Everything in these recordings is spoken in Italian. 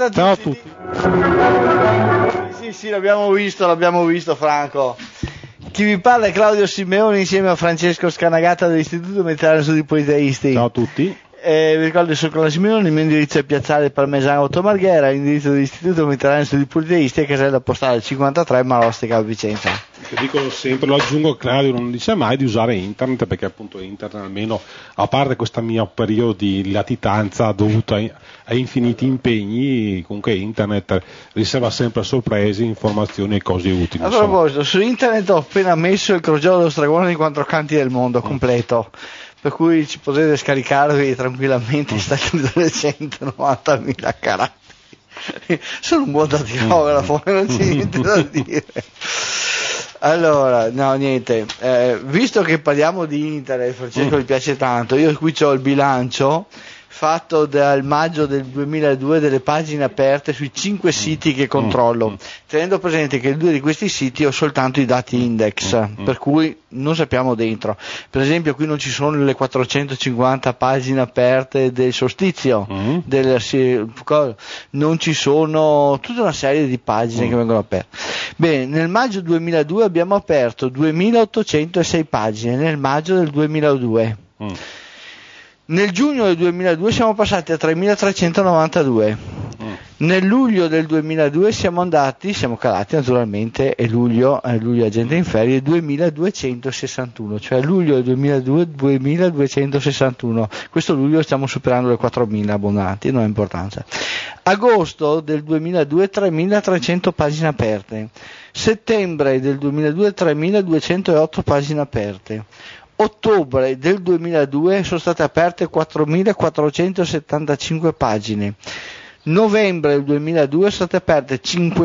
Salve a tutti. Ciao a tutti. Sì, l'abbiamo visto Franco. Chi vi parla è Claudio Simeoni insieme a Francesco Scanagata dell'Istituto Mediterraneo Studi Politeisti. Ciao a tutti. Vi ricordo, sono Claudio Simeoni, il mio indirizzo è Piazzale Parmesano Ottomarghera, l'indirizzo dell'Istituto Mediterraneo Studi Politeisti è casella postale 53 Marostica Vicenza. Io dico sempre, lo aggiungo, Claudio non dice mai di usare internet, perché appunto internet, almeno a parte questo mio periodo di latitanza dovuto a infiniti impegni, comunque internet riserva sempre sorprese, informazioni e cose utili. A proposito, su internet ho appena messo il crogiolo dello stregone di quattro canti del mondo completo, per cui ci potete scaricarvi tranquillamente, sta chiuso le 190.000 caratteri. Sono un buon datilografo, non c'è niente da dire. Allora, no, niente, visto che parliamo di internet, Francesco gli piace tanto, io qui ho il bilancio fatto dal maggio del 2002 delle pagine aperte sui 5 siti che controllo, tenendo presente che 2 di questi siti ho soltanto i dati index, per cui non sappiamo dentro. Per esempio qui non ci sono le 450 pagine aperte del solstizio, non ci sono tutta una serie di pagine che vengono aperte. Bene, nel maggio 2002 abbiamo aperto 2806 pagine, nel maggio del 2002. Nel giugno del 2002 siamo passati a 3.392. Nel luglio del 2002 siamo calati naturalmente, e luglio è gente in ferie, 2.261, cioè luglio del 2002 2.261. Questo luglio stiamo superando le 4.000 abbonati, non ha importanza. Agosto del 2002 3.300 pagine aperte. Settembre del 2002 3.208 pagine aperte. Ottobre del 2002 sono state aperte 4.475 pagine. Novembre del 2002 sono state aperte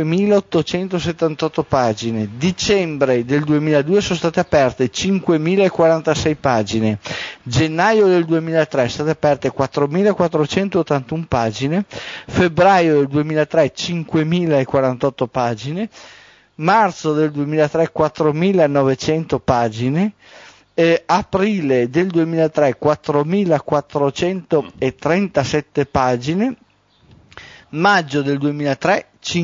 5.878 pagine. Dicembre del 2002 sono state aperte 5.046 pagine. Gennaio del 2003 sono state aperte 4.481 pagine. Febbraio del 2003 5.048 pagine. Marzo del 2003 4.900 pagine. Aprile del 2003 4.437 pagine, maggio del 2003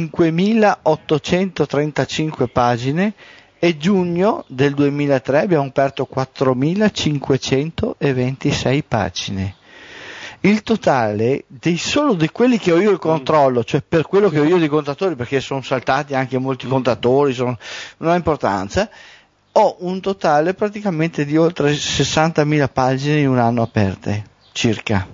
5.835 pagine e giugno del 2003 abbiamo aperto 4.526 pagine. Il totale solo di quelli che ho io il controllo, cioè per quello che ho io di contatori, perché sono saltati anche molti contatori, non ha importanza, ho un totale praticamente di oltre 60.000 pagine in un anno aperte, circa.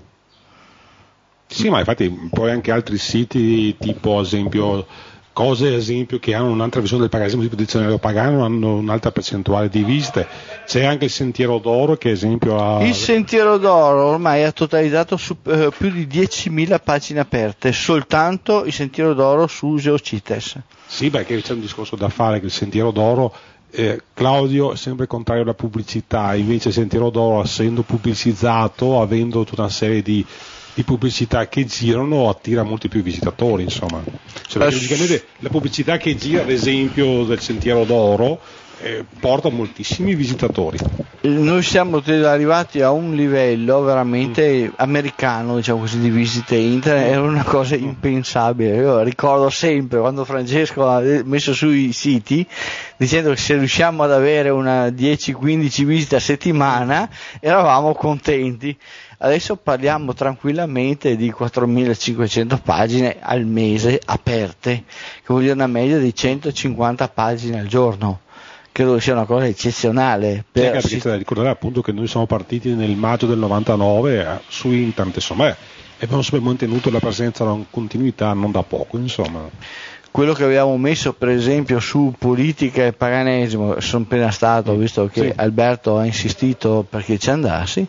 Sì, ma infatti poi anche altri siti, tipo ad esempio che hanno un'altra versione del paganesimo, tipo dizionario pagano, hanno un'altra percentuale di visite. C'è anche il Sentiero d'Oro, che esempio ha... Il Sentiero d'Oro ormai ha totalizzato più di 10.000 pagine aperte, soltanto il Sentiero d'Oro su Geocites. Sì, perché c'è un discorso da fare, che il Sentiero d'Oro... Claudio è sempre contrario alla pubblicità, invece Sentiero d'Oro, essendo pubblicizzato, avendo tutta una serie di pubblicità che girano, attira molti più visitatori, insomma. Cioè, praticamente la pubblicità che gira, ad esempio del Sentiero d'Oro, porta moltissimi visitatori. Noi siamo arrivati a un livello veramente americano, diciamo così, di visite internet, era una cosa impensabile. Io ricordo sempre quando Francesco ha messo sui siti dicendo che se riusciamo ad avere una 10-15 visite a settimana eravamo contenti. Adesso parliamo tranquillamente di 4.500 pagine al mese aperte, che vuol dire una media di 150 pagine al giorno. Credo che sia una cosa eccezionale. Perché c'è da ricordare appunto che noi siamo partiti nel maggio del 99 su internet, insomma, e abbiamo sempre mantenuto la presenza, la continuità non da poco, insomma. Quello che avevamo messo per esempio su politica e paganesimo, sono appena stato, visto che Alberto ha insistito perché ci andassi,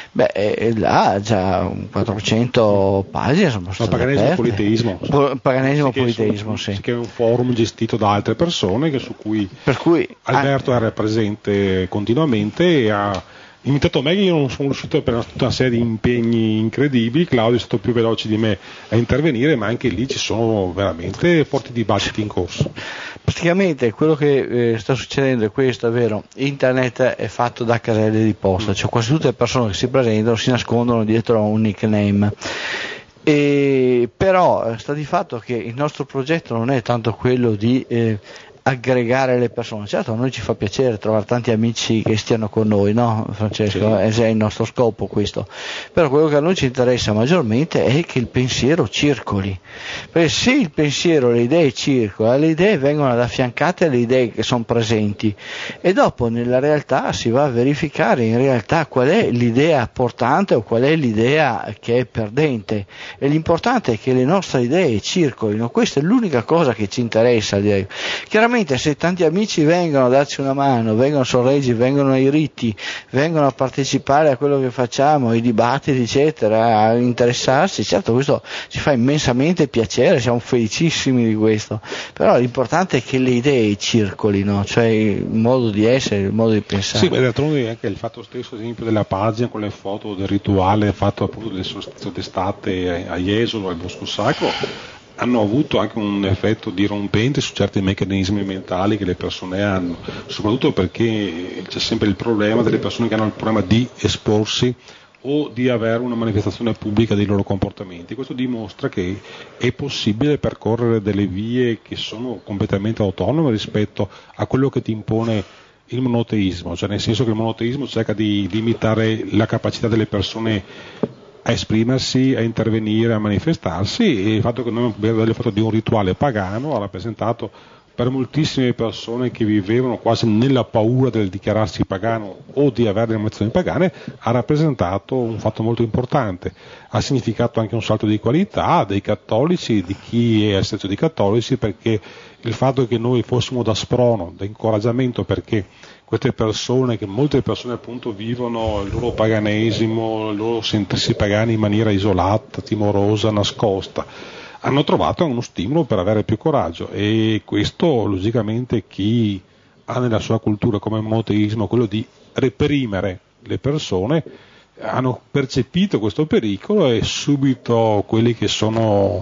là già 400 pagine sono state paganesimo e politeismo. Paganesimo e politeismo, sì. Che è un forum gestito da altre persone su cui Alberto era presente continuamente e ha imitato me, che io non sono riuscito per tutta una serie di impegni incredibili. Claudio è stato più veloce di me a intervenire, ma anche lì ci sono veramente forti dibattiti in corso. Praticamente quello che sta succedendo è questo, è vero, internet è fatto da caselle di posta, cioè quasi tutte le persone che si presentano si nascondono dietro a un nickname. Però sta di fatto che il nostro progetto non è tanto quello di aggregare le persone. Certo, a noi ci fa piacere trovare tanti amici che stiano con noi, no Francesco? Sì. È il nostro scopo questo. Però quello che a noi ci interessa maggiormente è che il pensiero circoli, perché se il pensiero, le idee circolano, le idee vengono ad affiancate alle idee che sono presenti e dopo nella realtà si va a verificare in realtà qual è l'idea portante o qual è l'idea che è perdente, e l'importante è che le nostre idee circolino. Questa è l'unica cosa che ci interessa, direi. Chiaramente se tanti amici vengono a darci una mano, vengono a sorreggi, vengono ai riti, vengono a partecipare a quello che facciamo, ai dibattiti eccetera, a interessarsi, certo questo ci fa immensamente piacere, siamo felicissimi di questo, però l'importante è che le idee circolino, cioè il modo di essere, il modo di pensare. Sì, d'altronde anche il fatto stesso, ad esempio, della pagina con le foto del rituale fatto appunto del solstizio d'estate a Jesolo, al Bosco Sacro, hanno avuto anche un effetto dirompente su certi meccanismi mentali che le persone hanno, soprattutto perché c'è sempre il problema delle persone che hanno il problema di esporsi o di avere una manifestazione pubblica dei loro comportamenti. Questo dimostra che è possibile percorrere delle vie che sono completamente autonome rispetto a quello che ti impone il monoteismo, cioè nel senso che il monoteismo cerca di limitare la capacità delle persone a esprimersi, a intervenire, a manifestarsi, e il fatto che noi abbiamo fatto di un rituale pagano ha rappresentato per moltissime persone che vivevano quasi nella paura del dichiararsi pagano o di avere delle emozioni pagane, ha rappresentato un fatto molto importante, ha significato anche un salto di qualità dei cattolici, di chi è stesso di cattolici, perché il fatto che noi fossimo da sprono, da incoraggiamento, perché queste persone, che molte persone appunto vivono il loro paganesimo, il loro sentirsi pagani in maniera isolata, timorosa, nascosta, hanno trovato uno stimolo per avere più coraggio, e questo logicamente chi ha nella sua cultura come monoteismo quello di reprimere le persone, hanno percepito questo pericolo e subito quelli che sono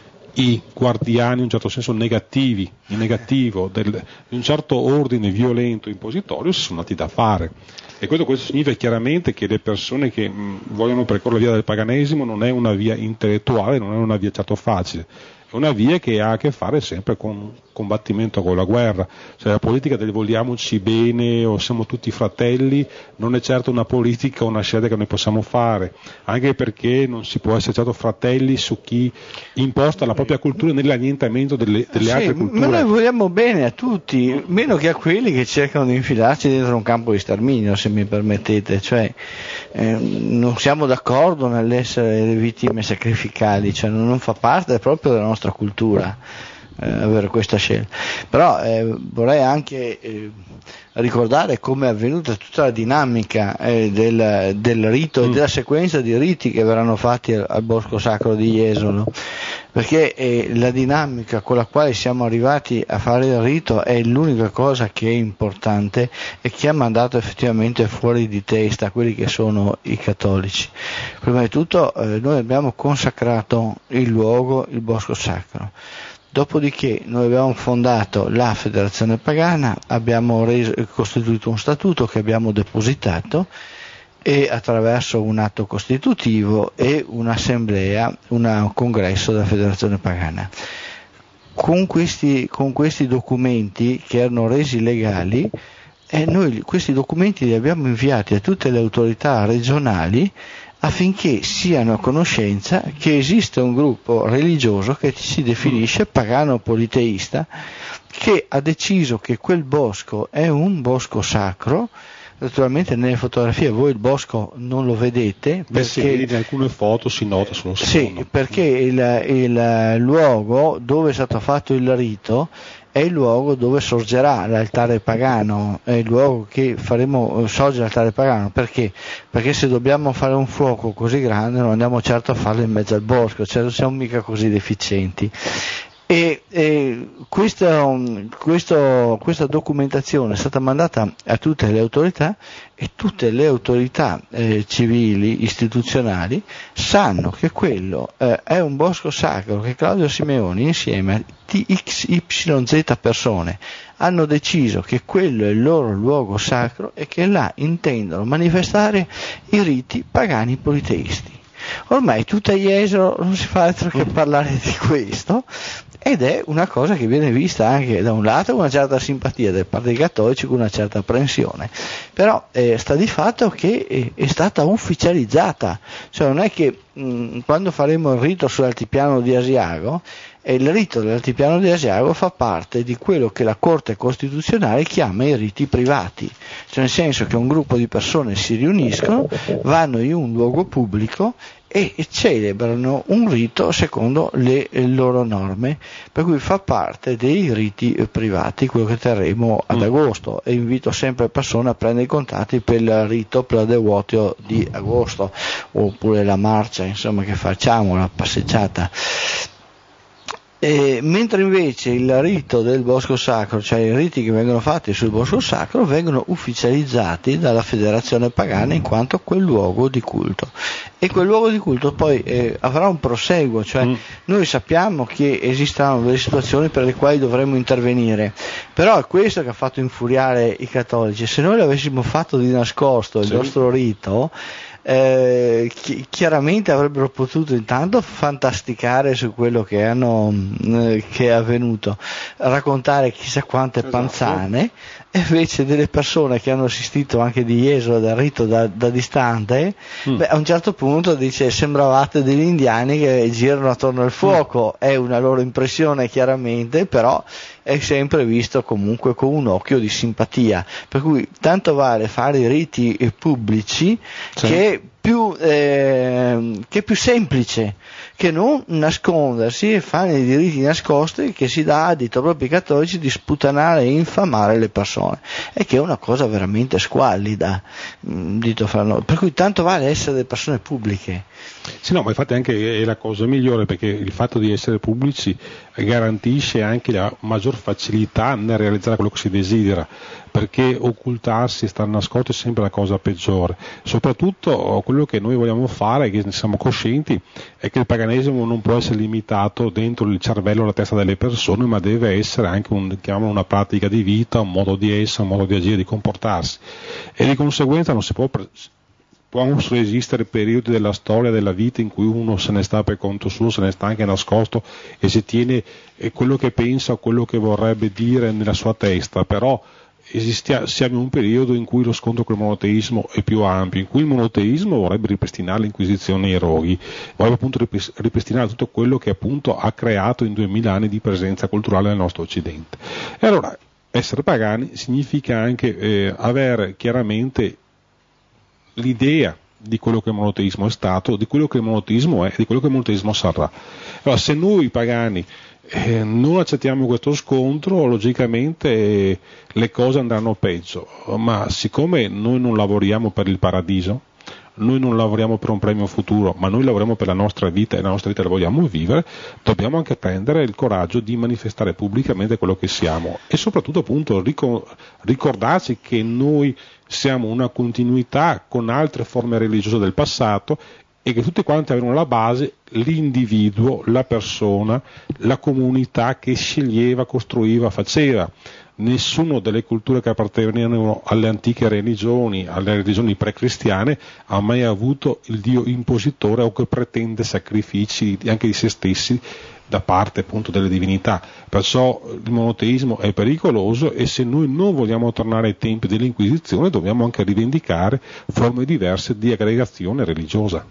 i guardiani in un certo senso negativi, in negativo di un certo ordine violento impositorio si sono dati da fare, e questo significa chiaramente che le persone che vogliono percorrere la via del paganesimo non è una via intellettuale, non è una via certo facile, è una via che ha a che fare sempre con combattimento con la guerra, cioè la politica del vogliamoci bene o siamo tutti fratelli non è certo una politica o una scelta che noi possiamo fare, anche perché non si può essere certo fratelli su chi imposta la propria cultura nell'annientamento delle altre culture. Ma noi vogliamo bene a tutti, meno che a quelli che cercano di infilarci dentro un campo di sterminio, se mi permettete, cioè non siamo d'accordo nell'essere le vittime sacrificali, cioè non fa parte proprio della nostra cultura avere questa scelta. Però vorrei anche ricordare come è avvenuta tutta la dinamica del rito e della sequenza di riti che verranno fatti al Bosco Sacro di Jesolo, perché la dinamica con la quale siamo arrivati a fare il rito è l'unica cosa che è importante e che ha mandato effettivamente fuori di testa quelli che sono i cattolici. Prima di tutto noi abbiamo consacrato il luogo, il Bosco Sacro. Dopodiché noi abbiamo fondato la federazione pagana, abbiamo costituito un statuto che abbiamo depositato, e attraverso un atto costitutivo e un'assemblea, un congresso della federazione pagana. Con questi documenti che erano resi legali, noi questi documenti li abbiamo inviati a tutte le autorità regionali affinché siano a conoscenza che esiste un gruppo religioso che si definisce pagano politeista, che ha deciso che quel bosco è un bosco sacro. Naturalmente nelle fotografie voi il bosco non lo vedete, perché in alcune foto si nota sullo sfondo. Sì, perché il luogo dove è stato fatto il rito è il luogo dove sorgerà l'altare pagano, è il luogo che faremo sorgere l'altare pagano. Perché? Perché se dobbiamo fare un fuoco così grande non andiamo certo a farlo in mezzo al bosco, cioè non siamo mica così deficienti. E questa documentazione è stata mandata a tutte le autorità, e tutte le autorità civili, istituzionali, sanno che quello è un bosco sacro, che Claudio Simeoni insieme a XYZ persone hanno deciso che quello è il loro luogo sacro e che là intendono manifestare i riti pagani politeisti. Ormai tutta Jesolo non si fa altro che parlare di questo, ed è una cosa che viene vista anche da un lato con una certa simpatia da parte dei cattolici, con una certa apprensione, però sta di fatto che è stata ufficializzata, cioè non è che quando faremo il rito sull'altipiano di Asiago, il rito dell'altipiano di Asiago fa parte di quello che la Corte Costituzionale chiama i riti privati, cioè nel senso che un gruppo di persone si riuniscono, vanno in un luogo pubblico e celebrano un rito secondo le loro norme, per cui fa parte dei riti privati, quello che terremo ad agosto, e invito sempre persone a prendere i contatti per il rito per il devoto di agosto, oppure la marcia, insomma, che facciamo, la passeggiata. Mentre invece il rito del Bosco Sacro, cioè i riti che vengono fatti sul Bosco Sacro, vengono ufficializzati dalla Federazione Pagana in quanto quel luogo di culto, e quel luogo di culto poi avrà un proseguo, cioè noi sappiamo che esistono delle situazioni per le quali dovremmo intervenire, però è questo che ha fatto infuriare i cattolici. Se noi l'avessimo fatto di nascosto il nostro rito, chiaramente avrebbero potuto intanto fantasticare su quello che è avvenuto, raccontare chissà quante panzane, e invece delle persone che hanno assistito anche di Jesolo dal rito da distante, a un certo punto dice: sembravate degli indiani che girano attorno al fuoco. È una loro impressione chiaramente, però è sempre visto comunque con un occhio di simpatia, per cui tanto vale fare i riti pubblici che è più semplice che non nascondersi e fare i riti nascosti che si dà adito proprio ai cattolici di sputanare e infamare le persone, e che è una cosa veramente squallida, dito fra noi, per cui tanto vale essere delle persone pubbliche. Sì, no, ma infatti anche è la cosa migliore, perché il fatto di essere pubblici garantisce anche la maggior facilità nel realizzare quello che si desidera, perché occultarsi e stare nascosti è sempre la cosa peggiore. Soprattutto quello che noi vogliamo fare, che ne siamo coscienti, è che il paganesimo non può essere limitato dentro il cervello o la testa delle persone, ma deve essere anche una pratica di vita, un modo di essere, un modo di agire, di comportarsi, e di conseguenza non si possono esistere periodi della storia della vita in cui uno se ne sta per conto suo, se ne sta anche nascosto e si tiene quello che pensa o quello che vorrebbe dire nella sua testa, però siamo in un periodo in cui lo scontro con il monoteismo è più ampio, in cui il monoteismo vorrebbe ripristinare l'Inquisizione e i roghi, vorrebbe appunto ripristinare tutto quello che appunto ha creato in 2000 anni di presenza culturale nel nostro Occidente. E allora essere pagani significa anche avere chiaramente l'idea di quello che il monoteismo è stato, di quello che il monoteismo è e di quello che il monoteismo sarà. Allora, se noi pagani non accettiamo questo scontro, logicamente le cose andranno peggio, ma siccome noi non lavoriamo per il paradiso, noi non lavoriamo per un premio futuro, ma noi lavoriamo per la nostra vita e la nostra vita la vogliamo vivere, dobbiamo anche prendere il coraggio di manifestare pubblicamente quello che siamo, e soprattutto appunto ricordarci che noi siamo una continuità con altre forme religiose del passato, e che tutti quanti avevano alla base l'individuo, la persona, la comunità che sceglieva, costruiva, faceva. Nessuno delle culture che appartenevano alle antiche religioni, alle religioni pre-cristiane, ha mai avuto il Dio impositore o che pretende sacrifici anche di se stessi da parte appunto delle divinità. Perciò il monoteismo è pericoloso, e se noi non vogliamo tornare ai tempi dell'Inquisizione dobbiamo anche rivendicare forme diverse di aggregazione religiosa.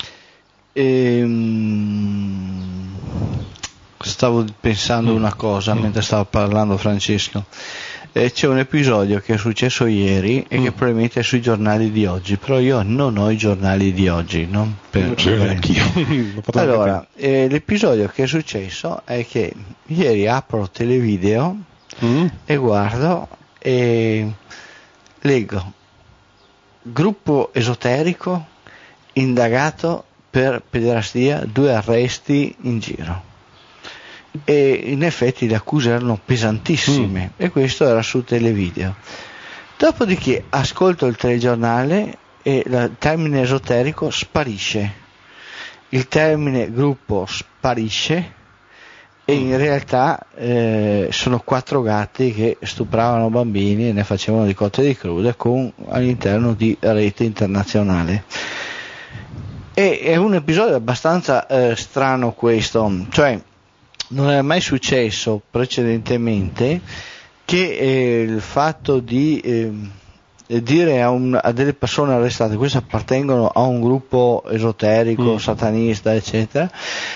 Stavo pensando una cosa mentre stava parlando Francesco. C'è un episodio che è successo ieri e che probabilmente è sui giornali di oggi, però io non ho i giornali di oggi, non per anch'io. Allora, l'episodio che è successo è che ieri apro televideo e guardo e leggo: gruppo esoterico indagato per pederastia, 2 arresti in giro. E in effetti le accuse erano pesantissime, e questo era su televideo. Dopodiché ascolto il telegiornale e il termine esoterico sparisce, il termine gruppo sparisce, e in realtà sono 4 gatti che stupravano bambini e ne facevano di cotte e di crude all'interno di rete internazionale. È un episodio abbastanza strano questo, cioè non è mai successo precedentemente che il fatto di dire a delle persone arrestate, queste appartengono a un gruppo esoterico, satanista, eccetera,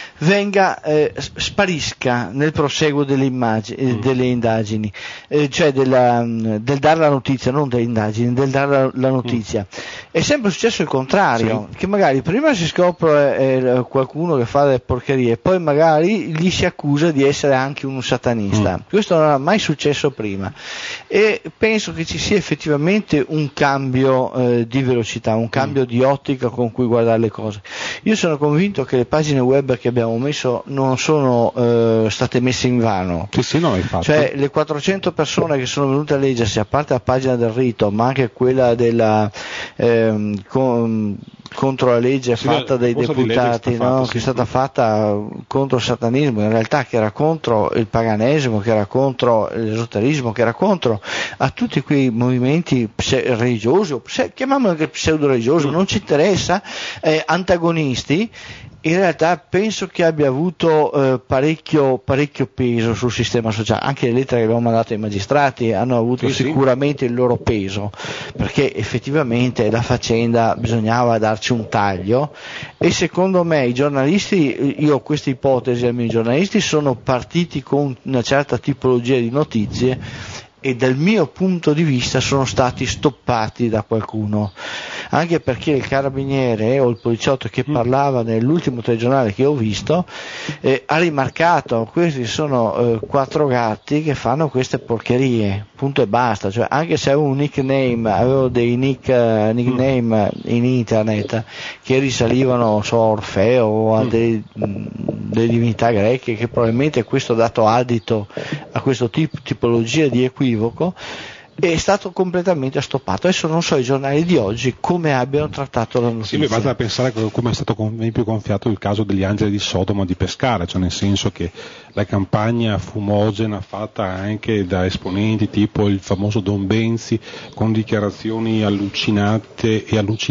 sparisca nel proseguo delle indagini, cioè del dare la notizia, non delle indagini, del dare la notizia. È sempre successo il contrario, che magari prima si scopre qualcuno che fa delle porcherie, poi magari gli si accusa di essere anche un satanista. Questo non era mai successo prima, e penso che ci sia effettivamente un cambio di velocità, un cambio di ottica con cui guardare le cose. Io sono convinto che le pagine web che abbiamo messo non sono state messe in vano, no, infatti. Cioè le 400 persone che sono venute a leggersi, a parte la pagina del rito, ma anche quella della contro la legge fatta dai deputati, che è stata fatta contro il satanismo, in realtà che era contro il paganesimo, che era contro l'esoterismo, che era contro a tutti quei movimenti religiosi, chiamiamolo anche pseudo religiosi, non ci interessa, antagonisti. In realtà penso che abbia avuto parecchio peso sul sistema sociale. Anche le lettere che abbiamo mandato ai magistrati hanno avuto sicuramente il loro peso, perché effettivamente la faccenda bisognava darci un taglio, e secondo me i giornalisti, io ho questa ipotesi, i giornalisti sono partiti con una certa tipologia di notizie e dal mio punto di vista sono stati stoppati da qualcuno, anche perché il carabiniere o il poliziotto che parlava nell'ultimo telegiornale che ho visto ha rimarcato: questi sono 4 gatti che fanno queste porcherie, punto e basta. Cioè, anche se avevo un nickname, avevo dei nickname in internet che risalivano a Orfeo o a delle divinità greche, che probabilmente questo ha dato adito a questo tipologia di equivoco, è stato completamente stoppato. Adesso non so i giornali di oggi come abbiano trattato la notizia. Sì, basta pensare come è stato più gonfiato il caso degli angeli di Sodoma di Pescara, cioè nel senso che la campagna fumogena fatta anche da esponenti tipo il famoso Don Benzi, con dichiarazioni allucinanti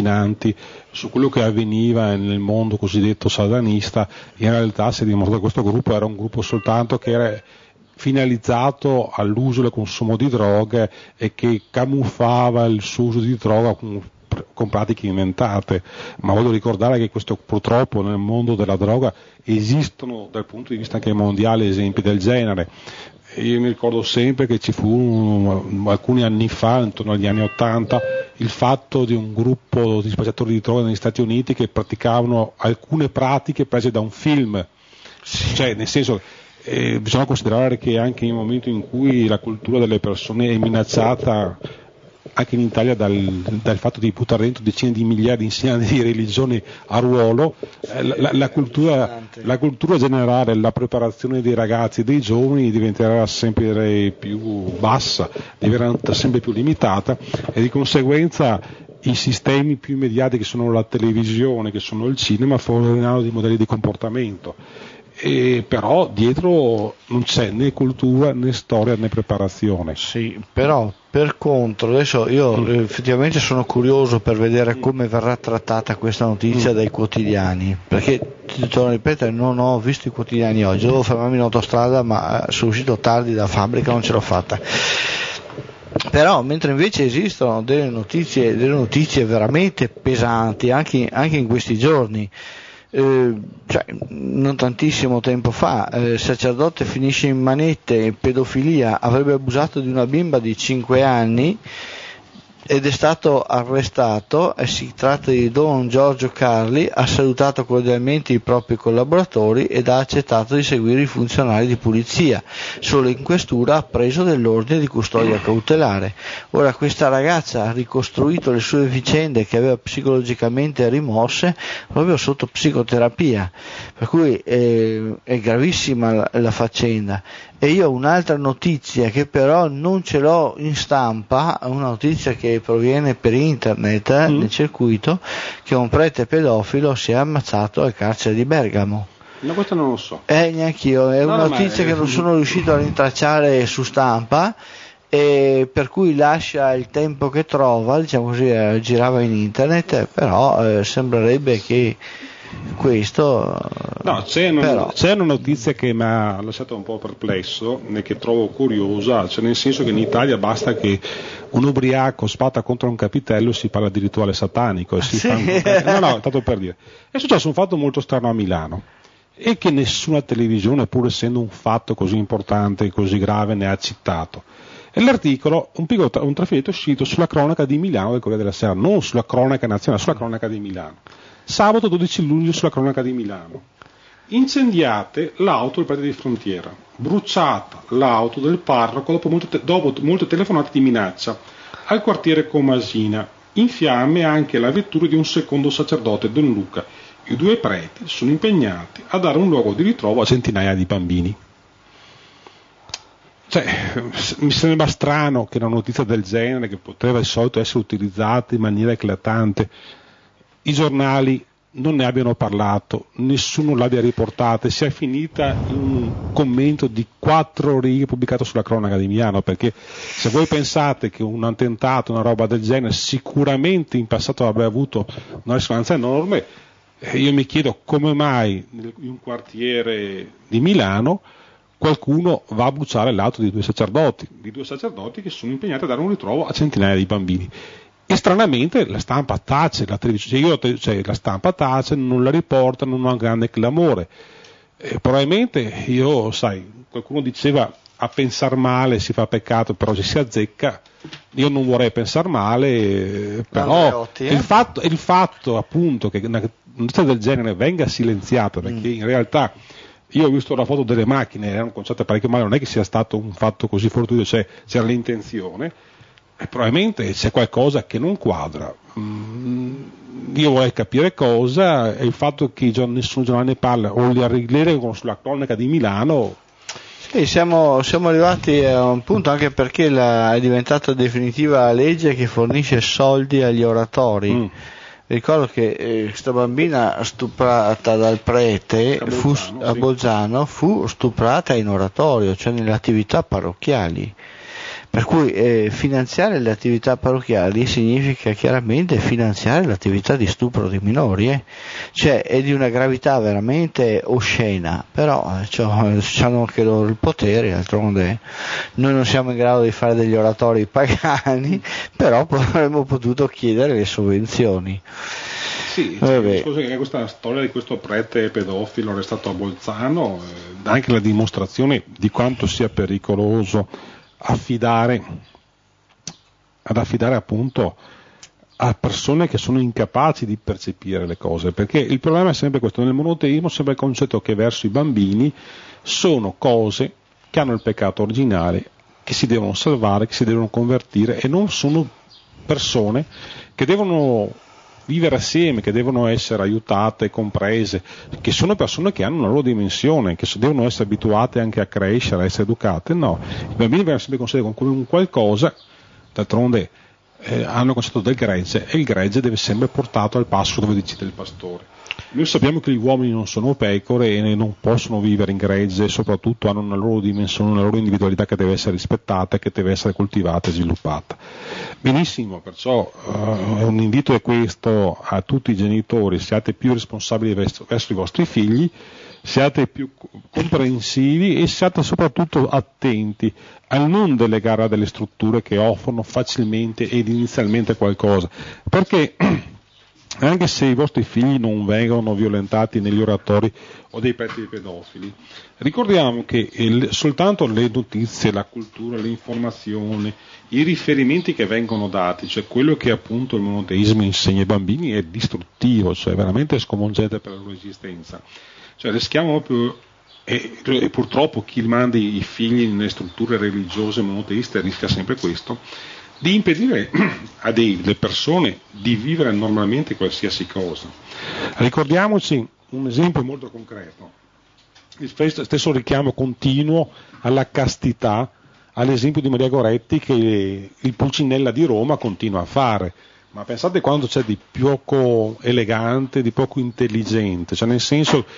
su quello che avveniva nel mondo cosiddetto satanista, in realtà si è dimostrato che questo gruppo era un gruppo soltanto che era finalizzato all'uso e al consumo di droghe e che camuffava il suo uso di droga con pratiche inventate. Ma voglio ricordare che questo, purtroppo nel mondo della droga esistono dal punto di vista anche mondiale esempi del genere. Io mi ricordo sempre che ci fu alcuni anni fa, intorno agli anni 80, il fatto di un gruppo di spacciatori di droga negli Stati Uniti che praticavano alcune pratiche prese da un film, cioè nel senso bisogna considerare che anche nel momento in cui la cultura delle persone è minacciata anche in Italia dal fatto di buttare dentro decine di migliaia di insegnanti di religione a ruolo, la cultura generale, la preparazione dei ragazzi e dei giovani diventerà sempre più bassa, diventerà sempre più limitata, e di conseguenza i sistemi più immediati, che sono la televisione, che sono il cinema, forneranno dei modelli di comportamento. Però dietro non c'è né cultura né storia né preparazione. Sì, però per contro adesso io effettivamente sono curioso per vedere come verrà trattata questa notizia dai quotidiani, perché ti torno a ripetere, non ho visto i quotidiani oggi, dovevo fermarmi in autostrada ma sono uscito tardi da fabbrica, non ce l'ho fatta. Però mentre invece esistono delle notizie veramente pesanti anche in questi giorni. Cioè, non tantissimo tempo fa, sacerdote finisce in manette, pedofilia, avrebbe abusato di una bimba di 5 anni ed è stato arrestato. Si tratta di Don Giorgio Carli, ha salutato cordialmente i propri collaboratori ed ha accettato di seguire i funzionari di polizia. Solo in questura ha preso dell'ordine di custodia cautelare. Ora questa ragazza ha ricostruito le sue vicende che aveva psicologicamente rimosse proprio sotto psicoterapia, per cui è gravissima la faccenda. E io ho un'altra notizia che però non ce l'ho in stampa, una notizia che proviene per internet nel circuito, che un prete pedofilo si è ammazzato al carcere di Bergamo. No, questo non lo so. Neanch'io, è una notizia che non sono riuscito a rintracciare su stampa, e per cui lascia il tempo che trova, diciamo così, girava in internet, però sembrerebbe che questo c'è una notizia che mi ha lasciato un po' perplesso e che trovo curiosa, cioè nel senso che in Italia basta che un ubriaco sbatta contro un capitello e si parla di rituale satanico tanto per dire. È successo un fatto molto strano a Milano e che nessuna televisione, pur essendo un fatto così importante e così grave, ne ha citato. E l'articolo, un trafiletto uscito sulla cronaca di Milano del Corriere della Sera, non sulla cronaca nazionale, sulla cronaca di Milano. Sabato 12 luglio sulla cronaca di Milano. Incendiate l'auto del prete di Frontiera, bruciata l'auto del parroco dopo molte telefonate di minaccia al quartiere Comasina, in fiamme anche la vettura di un secondo sacerdote, Don Luca. I due preti sono impegnati a dare un luogo di ritrovo a centinaia di bambini. Mi sembra strano che una notizia del genere, che poteva di solito essere utilizzata in maniera eclatante, i giornali non ne abbiano parlato, nessuno l'abbia riportata e sia finita in un commento di 4 righe pubblicato sulla cronaca di Milano, perché se voi pensate che un attentato, una roba del genere, sicuramente in passato avrebbe avuto una risonanza enorme, io mi chiedo come mai in un quartiere di Milano qualcuno va a bruciare l'auto di due sacerdoti che sono impegnati a dare un ritrovo a centinaia di bambini. E stranamente la stampa tace, la televisione, la stampa tace, non la riporta, non ha un grande clamore. Probabilmente qualcuno diceva a pensar male si fa peccato, però ci si azzecca. Io non vorrei pensare male, però il fatto appunto che una notizia del genere venga silenziata, perché in realtà io ho visto la foto delle macchine, erano conciate parecchio male, non è che sia stato un fatto così fortuito, c'era l'intenzione. Probabilmente c'è qualcosa che non quadra. Io vorrei capire cosa, e il fatto che nessun giornale ne parla o li rileggono sulla cronaca di Milano. Sì, siamo arrivati a un punto, anche perché è diventata definitiva la legge che fornisce soldi agli oratori. Ricordo che questa bambina stuprata dal prete a Bolzano fu stuprata in oratorio, cioè nelle attività parrocchiali. Per cui finanziare le attività parrocchiali significa chiaramente finanziare l'attività di stupro di minori, cioè è di una gravità veramente oscena, però hanno anche loro il potere, d'altronde noi non siamo in grado di fare degli oratori pagani, però avremmo potuto chiedere le sovvenzioni. Sì, che questa storia di questo prete pedofilo arrestato a Bolzano dà anche la dimostrazione di quanto sia pericoloso affidare appunto a persone che sono incapaci di percepire le cose, perché il problema è sempre questo: nel monoteismo sembra il concetto che verso i bambini sono cose che hanno il peccato originale, che si devono salvare, che si devono convertire, e non sono persone che devono vivere assieme, che devono essere aiutate, comprese, che sono persone che hanno una loro dimensione, che devono essere abituate anche a crescere, a essere educate. No, i bambini vengono sempre considerati come un qualcosa, d'altronde hanno il concetto del gregge, e il gregge deve sempre portato al passo dove decide il pastore. Noi sappiamo che gli uomini non sono pecore e non possono vivere in gregge, e soprattutto hanno una loro dimensione, una loro individualità che deve essere rispettata, che deve essere coltivata e sviluppata. Benissimo, perciò un invito è questo a tutti i genitori: siate più responsabili verso i vostri figli, siate più comprensivi e siate soprattutto attenti a non delegare a delle strutture che offrono facilmente ed inizialmente qualcosa, perché anche se i vostri figli non vengono violentati negli oratori o dei preti pedofili, ricordiamo che soltanto le notizie, la cultura, l'informazione, i riferimenti che vengono dati, cioè quello che appunto il monoteismo insegna ai bambini, è distruttivo, cioè veramente sconvolgente per la loro esistenza. Cioè rischiamo proprio, e purtroppo chi manda i figli nelle strutture religiose monoteiste rischia sempre questo, di impedire a delle persone di vivere normalmente qualsiasi cosa. Ricordiamoci un esempio molto concreto, il stesso richiamo continuo alla castità, all'esempio di Maria Goretti che il Pulcinella di Roma continua a fare. Ma pensate quanto c'è di poco elegante, di poco intelligente, cioè nel senso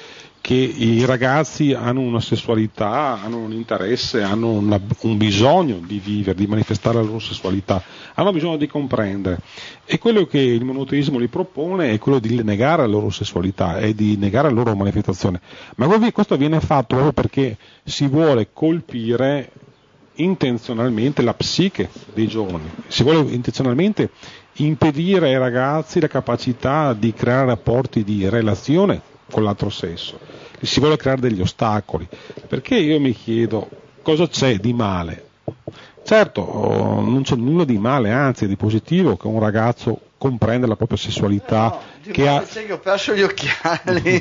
che i ragazzi hanno una sessualità, hanno un interesse, hanno un bisogno di vivere, di manifestare la loro sessualità, hanno bisogno di comprendere, e quello che il monoteismo gli propone è quello di negare la loro sessualità e di negare la loro manifestazione, ma questo viene fatto proprio perché si vuole colpire intenzionalmente la psiche dei giovani, si vuole intenzionalmente impedire ai ragazzi la capacità di creare rapporti di relazione con l'altro sesso, si vuole creare degli ostacoli, perché io mi chiedo cosa c'è di male. Certo, non c'è nulla di male, anzi è di positivo che un ragazzo comprenda la propria sessualità. Sai che ho perso gli occhiali.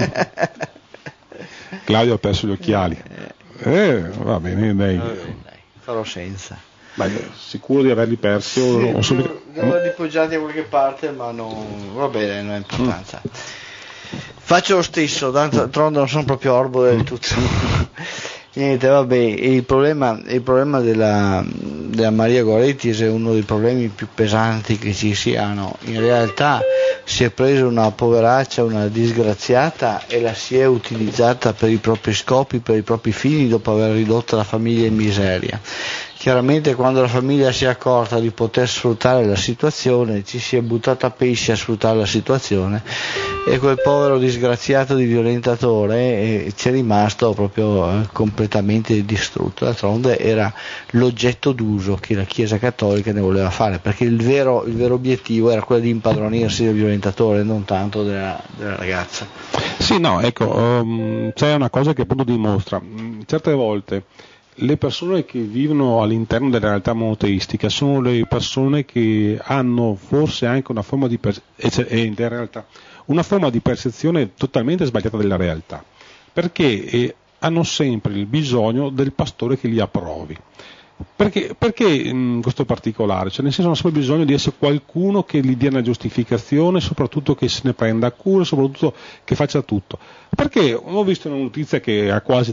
Claudio ha perso gli occhiali. Va bene, dai. Farò senza. Sicuro di averli persi? Devo averli poggiati da qualche parte, ma va bene, non ha importanza. Faccio lo stesso, d'altronde non sono proprio orbo del tutto. Niente, vabbè, il problema della Maria Goretti è uno dei problemi più pesanti che ci siano. In realtà si è presa una poveraccia, una disgraziata, e la si è utilizzata per i propri scopi, per i propri fini, dopo aver ridotto la famiglia in miseria. Chiaramente quando la famiglia si è accorta di poter sfruttare la situazione, ci si è buttato a pesci a sfruttare la situazione, e quel povero disgraziato di violentatore ci è rimasto proprio completamente distrutto. D'altronde era l'oggetto d'uso che la Chiesa Cattolica ne voleva fare, perché il vero obiettivo era quello di impadronirsi del violentatore, non tanto della ragazza. Sì, no, ecco, c'è una cosa che appunto dimostra, certe volte le persone che vivono all'interno della realtà monoteistica sono le persone che hanno forse anche una forma di una forma di percezione totalmente sbagliata della realtà, perché hanno sempre il bisogno del pastore che li approvi. Perché questo particolare? Cioè, nel senso, hanno sempre bisogno di essere qualcuno che gli dia una giustificazione, soprattutto che se ne prenda cura, soprattutto che faccia tutto. Perché ho visto una notizia che ha quasi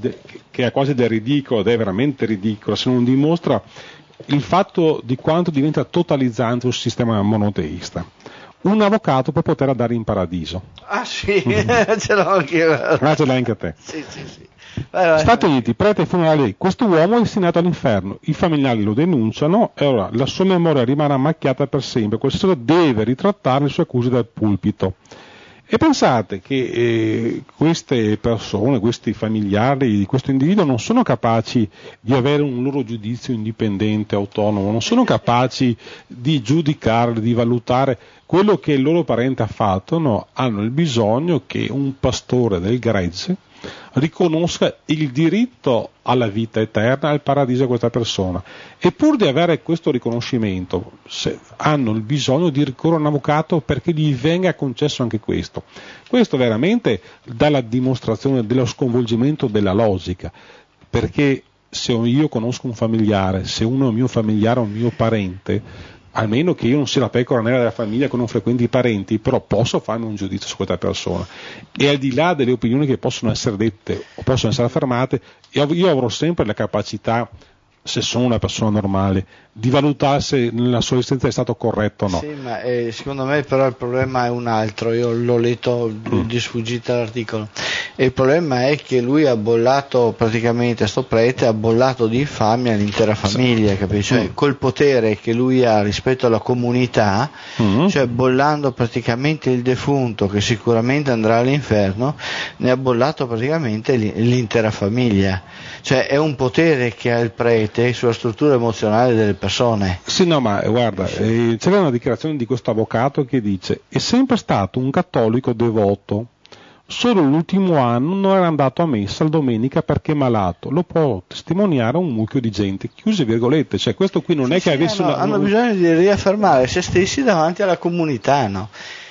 del ridicolo, ed è veramente ridicola, se non dimostra il fatto di quanto diventa totalizzante un sistema monoteista. Un avvocato può poter andare in paradiso. Ah sì, ce l'ho anche io. Ah, ce l'hai anche te. Sì. Vai. Stati Uniti, prete funerale, questo uomo è destinato all'inferno, i familiari lo denunciano e ora la sua memoria rimarrà macchiata per sempre, quel sacerdote deve ritrattare le sue accuse dal pulpito. E pensate che queste persone, questi familiari di questo individuo non sono capaci di avere un loro giudizio indipendente, autonomo, non sono capaci di giudicare, di valutare quello che il loro parente ha fatto, no, hanno il bisogno che un pastore del gregge riconosca il diritto alla vita eterna, al paradiso a questa persona, e pur di avere questo riconoscimento hanno il bisogno di ricorrere a un avvocato perché gli venga concesso anche questo. Questo veramente dà la dimostrazione dello sconvolgimento della logica, perché se io conosco un familiare, se uno è un mio familiare o un mio parente, almeno che io non sia la pecora nera della famiglia che non frequenti i parenti, però posso farmi un giudizio su questa persona, e al di là delle opinioni che possono essere dette o possono essere affermate, io avrò sempre la capacità, se sono una persona normale, di valutare se nella sua esistenza è stato corretto o no. Sì, ma secondo me però il problema è un altro, io l'ho letto di sfuggita l'articolo, e il problema è che lui ha bollato praticamente, sto prete ha bollato di infamia l'intera famiglia, capisci? Cioè, col potere che lui ha rispetto alla comunità, cioè bollando praticamente il defunto che sicuramente andrà all'inferno, ne ha bollato praticamente l'intera famiglia, cioè è un potere che ha il prete sulla struttura emozionale delle persone. Sì, no, ma guarda, c'era una dichiarazione di questo avvocato che dice: è sempre stato un cattolico devoto, solo l'ultimo anno non era andato a messa la domenica perché è malato, lo può testimoniare un mucchio di gente, chiuse virgolette, cioè questo qui non è che avesse hanno bisogno di riaffermare se stessi davanti alla comunità, no?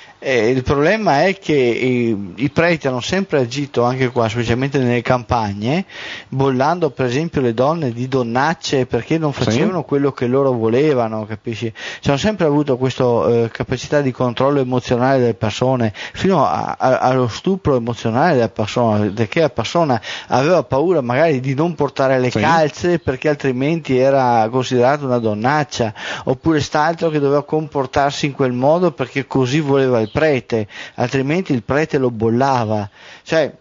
Il problema è che i preti hanno sempre agito anche qua, specialmente nelle campagne, bollando per esempio le donne di donnacce perché non facevano quello che loro volevano, capisci? Hanno sempre avuto questa capacità di controllo emozionale delle persone, fino allo stupro emozionale della persona, perché la persona aveva paura magari di non portare le calze perché altrimenti era considerata una donnaccia, oppure st'altro che doveva comportarsi in quel modo perché così voleva il prete, altrimenti il prete lo bollava. Cioè,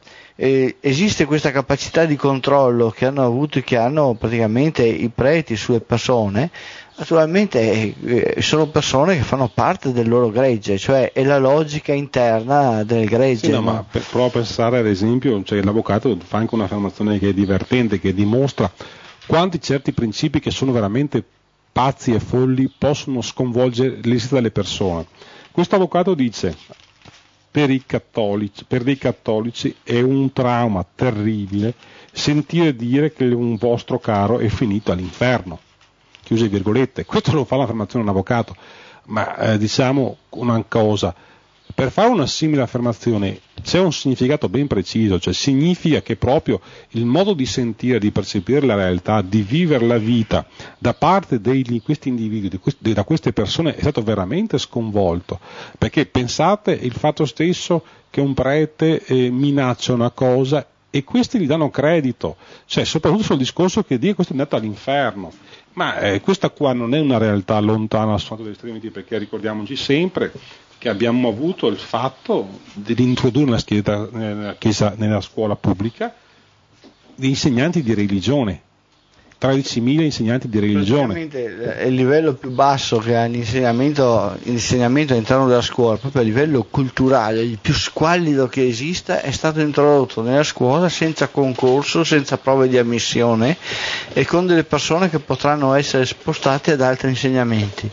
esiste questa capacità di controllo che hanno praticamente i preti sulle persone. Naturalmente sono persone che fanno parte del loro gregge, cioè è la logica interna del gregge. Sì, no, ma prova a pensare, ad esempio, l'avvocato fa anche un'affermazione che è divertente, che dimostra quanti certi principi che sono veramente pazzi e folli possono sconvolgere l'esito delle persone. Questo avvocato dice: per dei cattolici è un trauma terribile sentire dire che un vostro caro è finito all'inferno. Chiuse virgolette. Questo lo fa l'affermazione di un avvocato, ma diciamo una cosa: per fare una simile affermazione c'è un significato ben preciso, cioè significa che proprio il modo di sentire, di percepire la realtà, di vivere la vita da parte di questi individui, da queste persone, è stato veramente sconvolto, perché pensate il fatto stesso che un prete minaccia una cosa e questi gli danno credito, cioè soprattutto sul discorso che Dio questo è andato all'inferno. Ma questa qua non è una realtà lontana dal sfondo degli estremiti, perché ricordiamoci sempre che abbiamo avuto il fatto di introdurre nella scuola pubblica di insegnanti di religione, 13.000 insegnanti di religione. È il livello più basso che ha l'insegnamento all'interno della scuola, proprio a livello culturale, il più squallido che esista è stato introdotto nella scuola senza concorso, senza prove di ammissione e con delle persone che potranno essere spostate ad altri insegnamenti.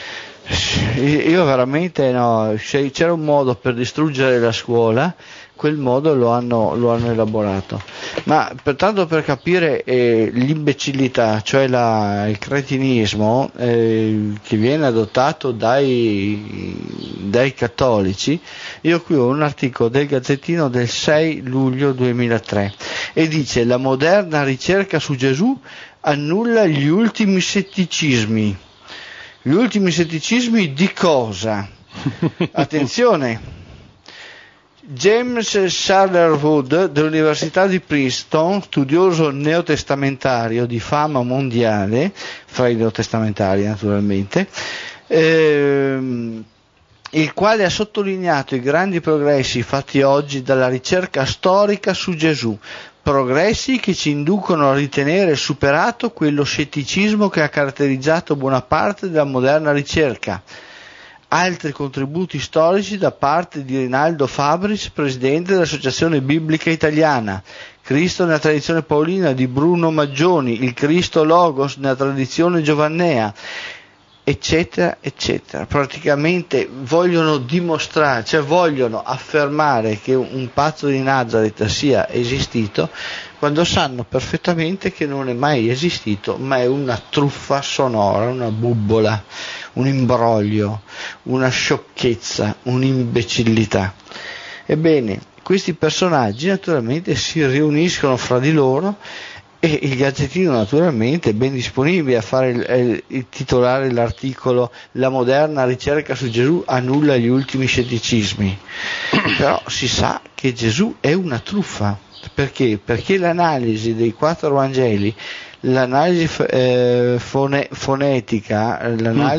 Io veramente no, se c'era un modo per distruggere la scuola, quel modo lo hanno elaborato. Ma tanto per capire l'imbecillità, cioè il cretinismo che viene adottato dai cattolici, io qui ho un articolo del Gazzettino del 6 luglio 2003 e dice: la moderna ricerca su Gesù annulla gli ultimi scetticismi. Gli ultimi scetticismi di cosa? Attenzione, James Sutherland dell'Università di Princeton, studioso neotestamentario di fama mondiale, fra i neotestamentari naturalmente, il quale ha sottolineato i grandi progressi fatti oggi dalla ricerca storica su Gesù, progressi che ci inducono a ritenere superato quello scetticismo che ha caratterizzato buona parte della moderna ricerca. Altri contributi storici da parte di Rinaldo Fabris, presidente dell'Associazione Biblica Italiana, Cristo nella tradizione paolina di Bruno Maggioni, il Cristo Logos nella tradizione giovannea, eccetera eccetera. Praticamente vogliono dimostrare, cioè vogliono affermare che un pazzo di Nazareth sia esistito quando sanno perfettamente che non è mai esistito, ma è una truffa sonora, una bubbola, un imbroglio, una sciocchezza, un'imbecillità. Ebbene, questi personaggi naturalmente si riuniscono fra di loro e il Gazzettino naturalmente è ben disponibile a fare titolare l'articolo "La moderna ricerca su Gesù annulla gli ultimi scetticismi", però si sa che Gesù è una truffa. Perché? Perché l'analisi dei 4 Vangeli, l'analisi fonetica,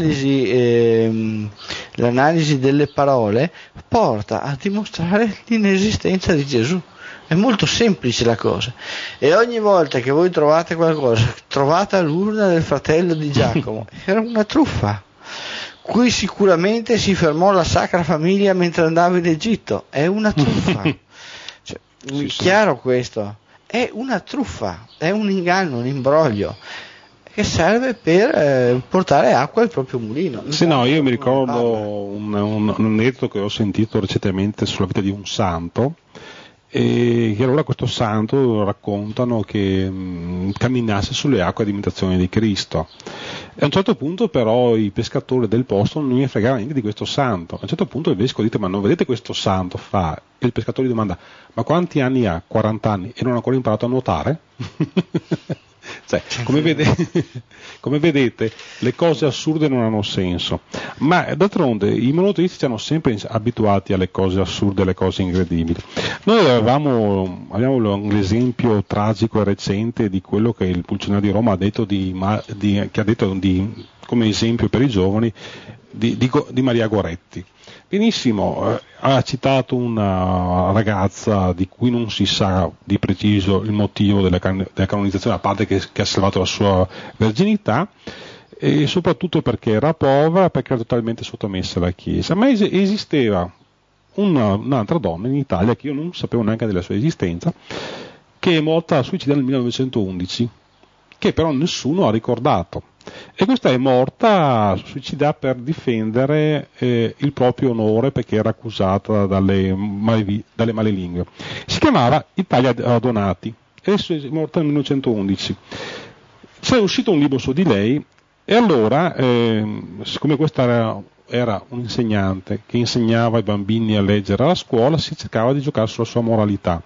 l'analisi delle parole porta a dimostrare l'inesistenza di Gesù. È molto semplice la cosa, e ogni volta che voi trovate qualcosa, trovate l'urna del fratello di Giacomo, era una truffa. Qui sicuramente si fermò la Sacra Famiglia mentre andava in Egitto, è una truffa. Cioè, sì. Chiaro questo? È una truffa, è un inganno, un imbroglio che serve per portare acqua al proprio mulino. Sì, no, io mi ricordo un aneddoto che ho sentito recentemente sulla vita di un santo, e che allora questo santo raccontano che camminasse sulle acque ad imitazione di Cristo, e a un certo punto però i pescatori del posto non gli fregavano niente di questo santo. A un certo punto il vescovo dice: ma non vedete questo santo fa? E il pescatore domanda: ma quanti anni ha? 40 anni e non ha ancora imparato a nuotare? Cioè, come vedete, le cose assurde non hanno senso, ma d'altronde i monoteisti ci hanno sempre abituati alle cose assurde, alle cose incredibili. Noi abbiamo l'esempio tragico e recente di quello che il Pulcinaro di Roma ha detto come esempio per i giovani, di Maria Goretti. Benissimo, ha citato una ragazza di cui non si sa di preciso il motivo della canonizzazione, a parte che ha salvato la sua verginità, e soprattutto perché era povera, perché era totalmente sottomessa alla Chiesa. Ma esisteva un'altra donna in Italia, che io non sapevo neanche della sua esistenza, che è morta suicida nel 1911, che però nessuno ha ricordato. E questa è morta suicida per difendere il proprio onore, perché era accusata dalle malelingue. Si chiamava Italia Donati, e adesso è morta nel 1911. C'è uscito un libro su di lei, e allora, siccome questa era un insegnante che insegnava ai bambini a leggere alla scuola, si cercava di giocare sulla sua moralità.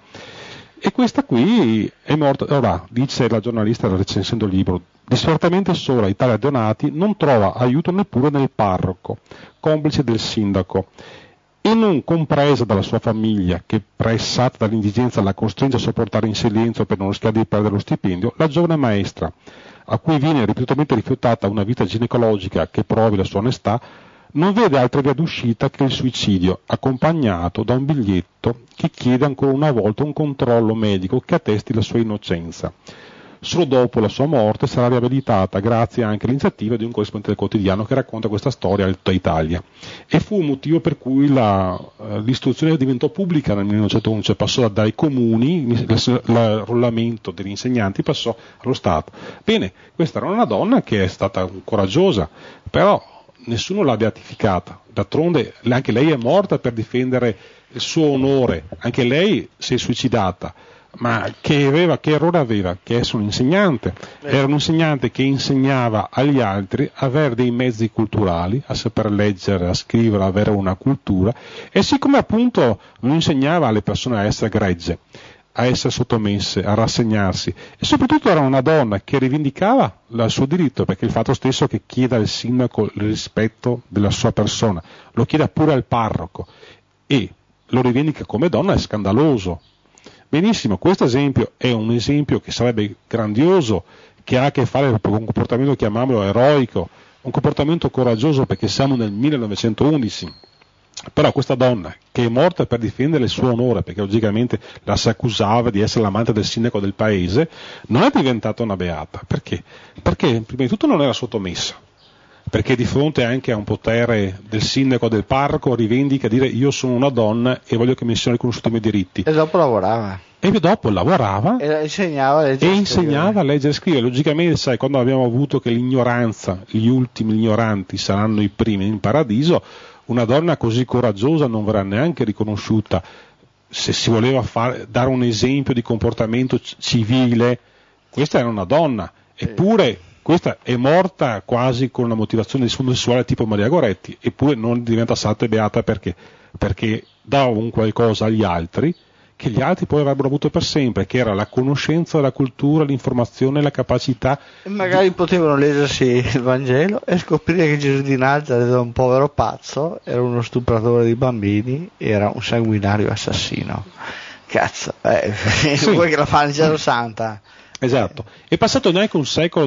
E questa qui è morta, ora dice la giornalista recensendo il libro, disperatamente sola Italia Donati non trova aiuto neppure nel parroco, complice del sindaco, e non compresa dalla sua famiglia, che pressata dall'indigenza la costringe a sopportare in silenzio per non rischiare di perdere lo stipendio, la giovane maestra, a cui viene ripetutamente rifiutata una vita ginecologica che provi la sua onestà, non vede altra via d'uscita che il suicidio, accompagnato da un biglietto che chiede ancora una volta un controllo medico che attesti la sua innocenza. Solo dopo la sua morte sarà riabilitata, grazie anche all'iniziativa di un corrispondente del quotidiano che racconta questa storia a tutta Italia. E fu un motivo per cui l'istruzione diventò pubblica nel 1911, passò dai comuni, l'arrollamento degli insegnanti passò allo Stato. Bene, questa era una donna che è stata coraggiosa, però nessuno l'ha beatificata. D'altronde anche lei è morta per difendere il suo onore, anche lei si è suicidata. Ma che errore aveva? Che essere un insegnante. Era un insegnante che insegnava agli altri a avere dei mezzi culturali, a saper leggere, a scrivere, a avere una cultura, e siccome appunto non insegnava alle persone a essere gregge, a essere sottomesse, a rassegnarsi, e soprattutto era una donna che rivendicava il suo diritto, perché il fatto stesso che chieda al sindaco il rispetto della sua persona, lo chieda pure al parroco e lo rivendica come donna, è scandaloso. Benissimo, questo esempio è un esempio che sarebbe grandioso, che ha a che fare con un comportamento, chiamiamolo eroico, un comportamento coraggioso, perché siamo nel 1911. Però questa donna, che è morta per difendere il suo onore, perché logicamente la si accusava di essere l'amante del sindaco del paese, non è diventata una beata. Perché? Perché prima di tutto non era sottomessa, perché di fronte anche a un potere del sindaco, del parroco, rivendica dire io sono una donna e voglio che mi siano riconosciuti i miei diritti. E dopo lavorava. E dopo lavorava e insegnava a leggere e scrivere. Logicamente, sai, quando abbiamo avuto che l'ignoranza, gli ultimi ignoranti saranno i primi in paradiso, una donna così coraggiosa non verrà neanche riconosciuta. Se si voleva dare un esempio di comportamento civile, questa era una donna, eppure questa è morta quasi con una motivazione di sfondo sessuale tipo Maria Goretti, eppure non diventa santa e beata perché dava un qualcosa agli altri che gli altri poi avrebbero avuto per sempre, che era la conoscenza della cultura, l'informazione, la capacità. E magari potevano leggersi il Vangelo e scoprire che Gesù di Nazareth era un povero pazzo, era uno stupratore di bambini, era un sanguinario assassino. Cazzo, sì. Vuoi che la fa il cielo santa? Esatto, è passato neanche un secolo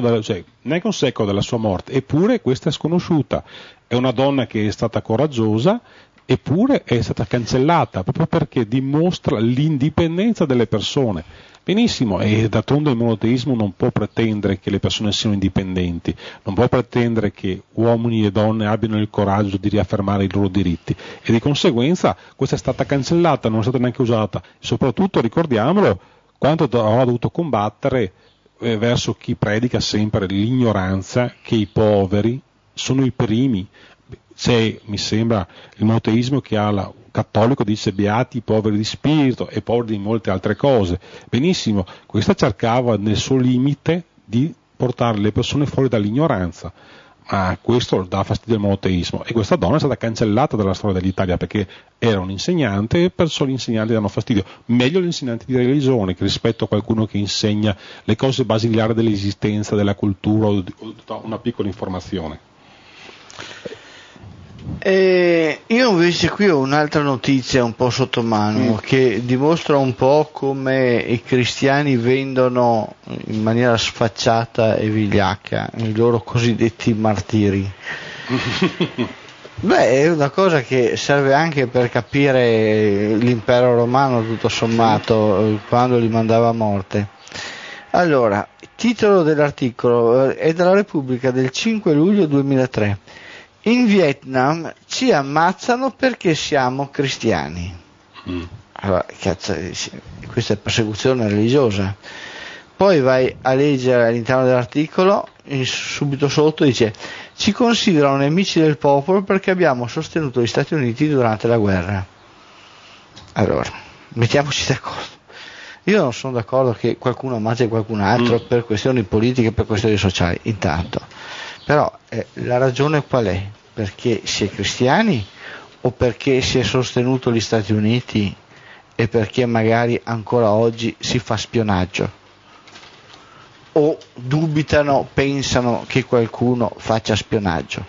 dalla sua morte, eppure questa è sconosciuta. È una donna che è stata coraggiosa, eppure è stata cancellata, proprio perché dimostra l'indipendenza delle persone. Benissimo, e d'altronde il monoteismo non può pretendere che le persone siano indipendenti, non può pretendere che uomini e donne abbiano il coraggio di riaffermare i loro diritti, e di conseguenza questa è stata cancellata, non è stata neanche usata. Soprattutto ricordiamolo quanto avrà dovuto combattere verso chi predica sempre l'ignoranza, che i poveri sono i primi. C'è, mi sembra, il monoteismo che cattolico dice beati i poveri di spirito e poveri di molte altre cose. Benissimo, questa cercava nel suo limite di portare le persone fuori dall'ignoranza, ma questo dà fastidio al monoteismo, e questa donna è stata cancellata dalla storia dell'Italia perché era un insegnante e perciò gli insegnanti danno fastidio. Meglio gli insegnanti di religione che rispetto a qualcuno che insegna le cose basilari dell'esistenza, della cultura o una piccola informazione. Io invece qui ho un'altra notizia un po' sotto mano che dimostra un po' come i cristiani vendono in maniera sfacciata e vigliacca i loro cosiddetti martiri. Beh, è una cosa che serve anche per capire l'impero romano, tutto sommato, quando li mandava a morte. Allora, titolo dell'articolo è dalla Repubblica del 5 luglio 2003. In Vietnam ci ammazzano perché siamo cristiani. Allora, cazzo, questa è persecuzione religiosa. Poi vai a leggere all'interno dell'articolo, subito sotto dice: ci considerano nemici del popolo perché abbiamo sostenuto gli Stati Uniti durante la guerra. Allora, mettiamoci d'accordo. Io non sono d'accordo che qualcuno ammazzi qualcun altro per questioni politiche, per questioni sociali, intanto. Però la ragione qual è? Perché si è cristiani o perché si è sostenuto gli Stati Uniti e perché magari ancora oggi si fa spionaggio? O dubitano, pensano che qualcuno faccia spionaggio?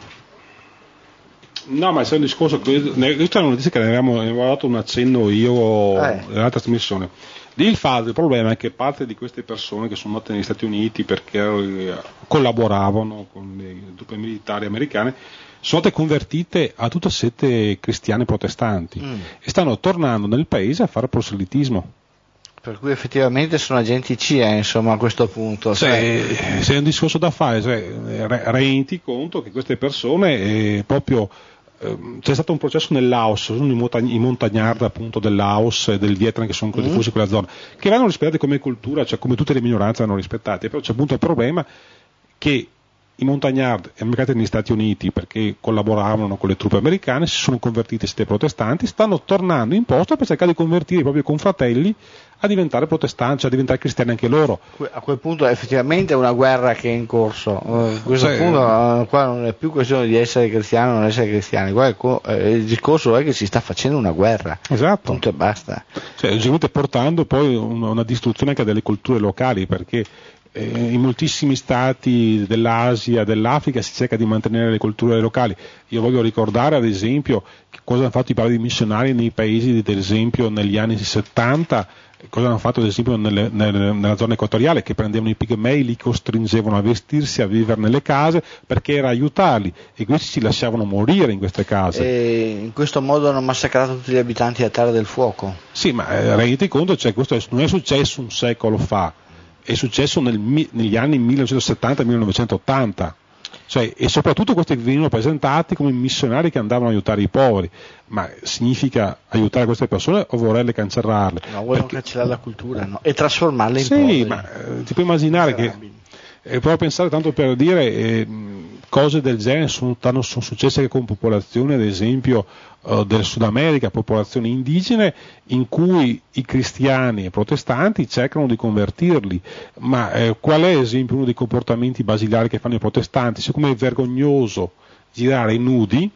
No, ma c'è un discorso, questa è una notizia che ne avevamo dato un accenno io nella trasmissione. Lì il problema è che parte di queste persone che sono andate negli Stati Uniti perché collaboravano con le truppe militari americane sono state convertite a tutte sette cristiane protestanti e stanno tornando nel paese a fare proselitismo. Per cui effettivamente sono agenti CIA, insomma, a questo punto. C'è un discorso da fare, rendi conto che queste persone proprio c'è stato un processo nel Laos, sono i montagnard appunto del Laos e del Vietnam che sono diffusi in quella zona, che vanno rispettati come cultura, cioè come tutte le minoranze vanno rispettati, però c'è appunto il problema che i montagnard emigrati negli Stati Uniti perché collaboravano con le truppe americane si sono convertiti in sette protestanti, stanno tornando in posto per cercare di convertire i propri confratelli a diventare protestanti, cioè a diventare cristiani anche loro. A quel punto effettivamente è una guerra che è in corso. A questo punto qua non è più questione di essere cristiano o non essere cristiani, qua il discorso è che si sta facendo una guerra. Esatto. Punto e basta. Cioè, portando poi una distruzione anche delle culture locali, perché in moltissimi stati dell'Asia, dell'Africa si cerca di mantenere le culture locali. Io voglio ricordare ad esempio cosa hanno fatto i padri missionari nei paesi, ad esempio negli anni 70, cosa hanno fatto ad esempio nella zona equatoriale, che prendevano i pigmei, li costringevano a vestirsi, a vivere nelle case perché era aiutarli, e questi si lasciavano morire in queste case. E in questo modo hanno massacrato tutti gli abitanti della Terra del Fuoco. Sì, ma renditi conto, cioè, questo non è successo un secolo fa, è successo negli anni 1970-1980, cioè, e soprattutto questi venivano presentati come missionari che andavano a aiutare i poveri, ma significa aiutare queste persone o volerle cancellarle? No, vogliono cancellare la cultura, no? E trasformarla in poveri. Sì, ma ti puoi immaginare che provo pensare, tanto per dire, cose del genere sono successe anche con popolazioni, ad esempio del Sud America, popolazioni indigene, in cui i cristiani e protestanti cercano di convertirli, ma qual è, ad esempio, uno dei comportamenti basilari che fanno i protestanti? Siccome è vergognoso girare nudi,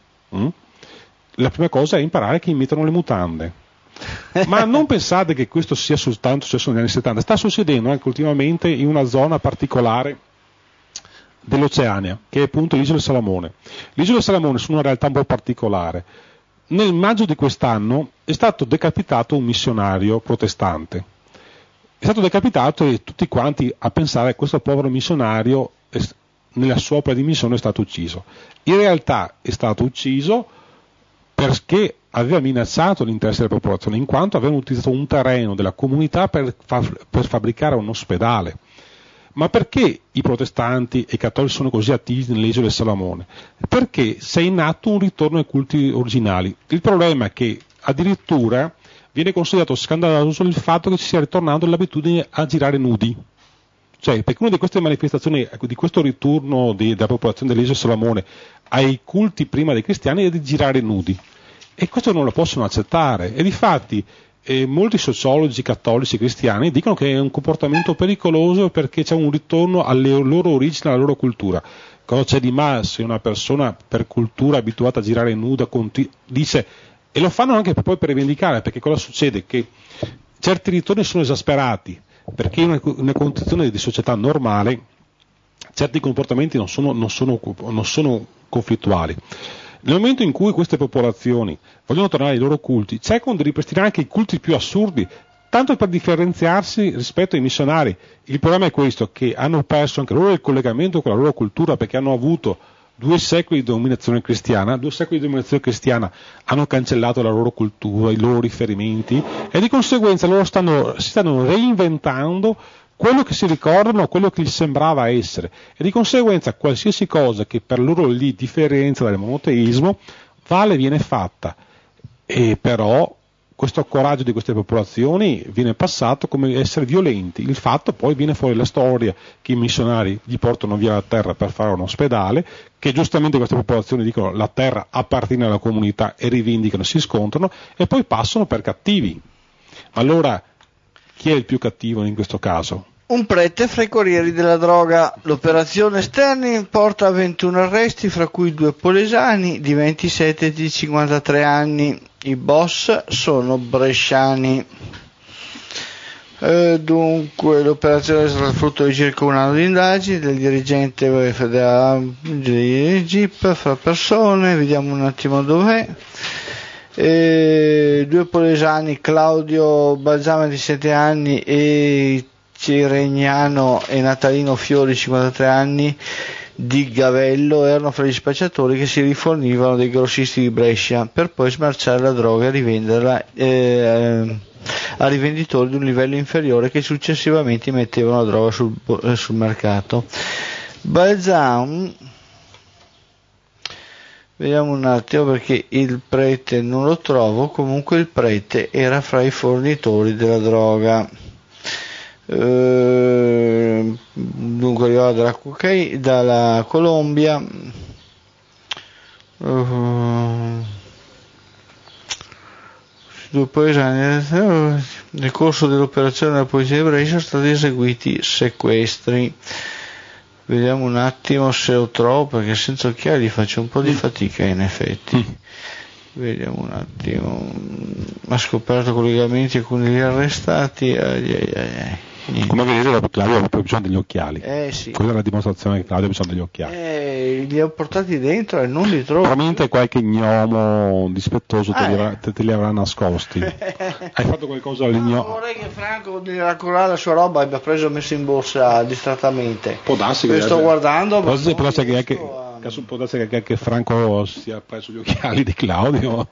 la prima cosa è imparare che imitano le mutande. Ma non pensate che questo sia soltanto successo negli anni 70, sta succedendo anche ultimamente in una zona particolare dell'Oceania, che è appunto l'isola Salamone. Le isole Salamone sono una realtà un po' particolare. Nel maggio di quest'anno è stato decapitato un missionario protestante. È stato decapitato e tutti quanti a pensare che questo povero missionario nella sua opera di missione è stato ucciso. In realtà è stato ucciso perché aveva minacciato l'interesse della popolazione, in quanto avevano utilizzato un terreno della comunità per fabbricare un ospedale. Ma perché i protestanti e i cattolici sono così attivi nelle isole Salamone? Perché c'è in atto un ritorno ai culti originali. Il problema è che addirittura viene considerato scandaloso il fatto che ci sia ritornando l'abitudine a girare nudi. Cioè, perché una di queste manifestazioni, di questo ritorno della popolazione delle isole Salamone ai culti prima dei cristiani è di girare nudi. E questo non lo possono accettare. E difatti molti sociologi cattolici e cristiani dicono che è un comportamento pericoloso perché c'è un ritorno alle loro origini, alla loro cultura. Cosa c'è di male se una persona per cultura abituata a girare nuda dice, e lo fanno anche poi per rivendicare, perché cosa succede? Che certi ritorni sono esasperati, perché in una condizione di società normale certi comportamenti non sono conflittuali. Nel momento in cui queste popolazioni vogliono tornare ai loro culti, cercano di ripristinare anche i culti più assurdi, tanto per differenziarsi rispetto ai missionari. Il problema è questo, che hanno perso anche loro il collegamento con la loro cultura, perché hanno avuto 2 secoli di dominazione cristiana hanno cancellato la loro cultura, i loro riferimenti, e di conseguenza loro si stanno reinventando quello che si ricordano, quello che gli sembrava essere, e di conseguenza qualsiasi cosa che per loro li differenzia dal monoteismo viene fatta, e però questo coraggio di queste popolazioni viene passato come essere violenti. Il fatto poi viene fuori la storia che i missionari gli portano via la terra per fare un ospedale, che giustamente queste popolazioni dicono la terra appartiene alla comunità e rivendicano, si scontrano e poi passano per cattivi. Allora chi è il più cattivo in questo caso? Un prete fra i corrieri della droga. L'operazione Sterling porta a 21 arresti, fra cui 2 polesani di 27 e di 53 anni. I boss sono bresciani. Dunque l'operazione è stata frutto di circa un anno di indagini del dirigente federale di GIP fra persone. Vediamo un attimo dov'è. 2 polesani, Claudio Balzama di 7 anni e Ciregnano e Natalino Fiori 53 anni di Gavello, erano fra gli spacciatori che si rifornivano dei grossisti di Brescia per poi smerciare la droga e rivenderla a rivenditori di un livello inferiore che successivamente mettevano la droga sul mercato. Balzam, vediamo un attimo perché il prete non lo trovo, comunque il prete era fra i fornitori della droga. Dunque arrivava dalla Colombia, dopo esami nel corso dell'operazione della polizia di Brescia sono stati eseguiti sequestri. Vediamo un attimo se lo trovo, perché senza occhiali faccio un po' di fatica in effetti. Vediamo un attimo. Ha scoperto collegamenti con gli arrestati. Come vedete Claudio ha proprio bisogno degli occhiali. Sì. Quella è la dimostrazione che Claudio ha bisogno degli occhiali. Li ho portati dentro e non li trovo. Probabilmente qualche gnomo dispettoso te li avrà nascosti. Hai fatto qualcosa all'ignomo? Vorrei che Franco di raccontare la sua roba abbia preso e messo in borsa distrattamente. Può darsi che sto guardando. Può darsi che anche Franco si è preso gli occhiali di Claudio.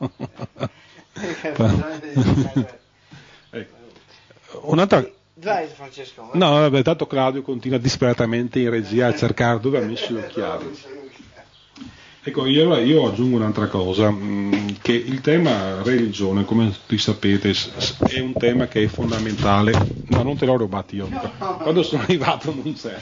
Un'altra. Vai Francesco. No, vabbè, tanto Claudio continua disperatamente in regia a cercare dove ha messo gli occhiali. Ecco, io aggiungo un'altra cosa, che il tema religione, come tutti sapete, è un tema che è fondamentale, ma non te l'ho rubato io, quando sono arrivato non c'ero.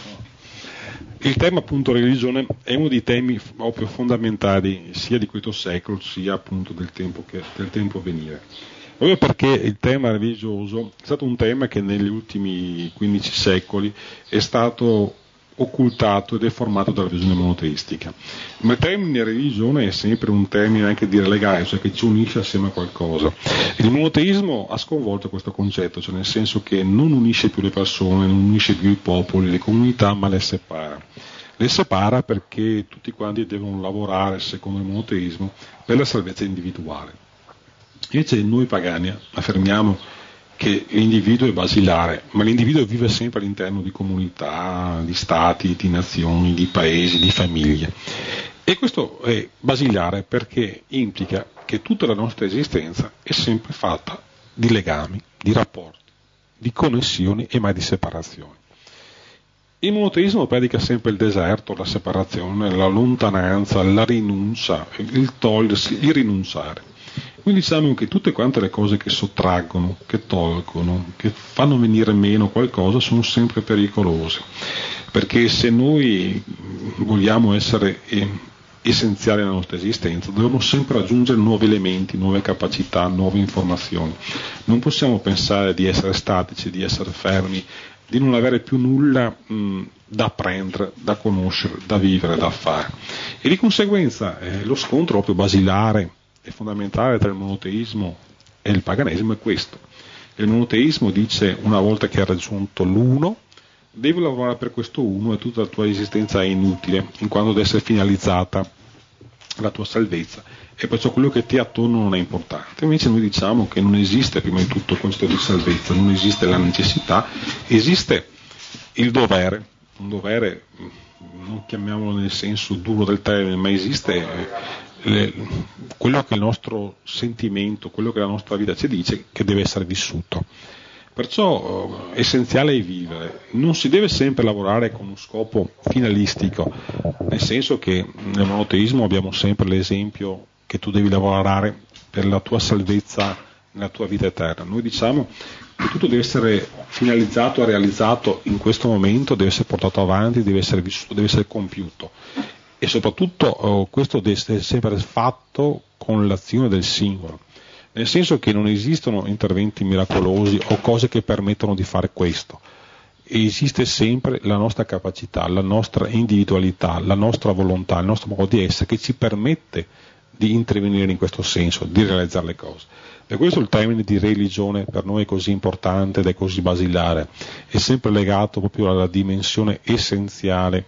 Il tema appunto religione è uno dei temi proprio fondamentali sia di questo secolo sia appunto del tempo a venire. Proprio perché il tema religioso è stato un tema che negli ultimi 15 secoli è stato occultato e deformato dalla visione monoteistica. Ma il termine religione è sempre un termine anche di relegare, cioè che ci unisce assieme a qualcosa. Il monoteismo ha sconvolto questo concetto, cioè nel senso che non unisce più le persone, non unisce più i popoli, le comunità, ma le separa. Le separa perché tutti quanti devono lavorare, secondo il monoteismo, per la salvezza individuale. Invece noi pagani affermiamo che l'individuo è basilare, ma l'individuo vive sempre all'interno di comunità, di stati, di nazioni, di paesi, di famiglie. E questo è basilare perché implica che tutta la nostra esistenza è sempre fatta di legami, di rapporti, di connessioni e mai di separazioni. Il monoteismo predica sempre il deserto, la separazione, la lontananza, la rinuncia, il togliersi, il rinunciare. Quindi diciamo che tutte quante le cose che sottraggono, che tolgono, che fanno venire meno qualcosa sono sempre pericolose, perché se noi vogliamo essere essenziali nella nostra esistenza dobbiamo sempre aggiungere nuovi elementi, nuove capacità, nuove informazioni. Non possiamo pensare di essere statici, di essere fermi, di non avere più nulla da apprendere, da conoscere, da vivere, da fare. E di conseguenza lo scontro proprio basilare e fondamentale tra il monoteismo e il paganesimo è questo. Il monoteismo dice una volta che hai raggiunto l'uno, devi lavorare per questo uno e tutta la tua esistenza è inutile, in quanto deve essere finalizzata la tua salvezza e perciò quello che ti è attorno non è importante. Invece noi diciamo che non esiste prima di tutto questo di salvezza, non esiste la necessità, esiste il dovere, un dovere non chiamiamolo nel senso duro del termine, ma esiste quello che il nostro sentimento, quello che la nostra vita ci dice che deve essere vissuto. Perciò essenziale è vivere, non si deve sempre lavorare con uno scopo finalistico, nel senso che nel monoteismo abbiamo sempre l'esempio che tu devi lavorare per la tua salvezza nella tua vita eterna. Noi diciamo che tutto deve essere finalizzato e realizzato in questo momento, deve essere portato avanti, deve essere vissuto, deve essere compiuto, e soprattutto questo deve essere sempre fatto con l'azione del singolo. Nel senso che non esistono interventi miracolosi o cose che permettono di fare questo. Esiste sempre la nostra capacità, la nostra individualità, la nostra volontà, il nostro modo di essere che ci permette di intervenire in questo senso, di realizzare le cose. Per questo il termine di religione per noi è così importante ed è così basilare, è sempre legato proprio alla dimensione essenziale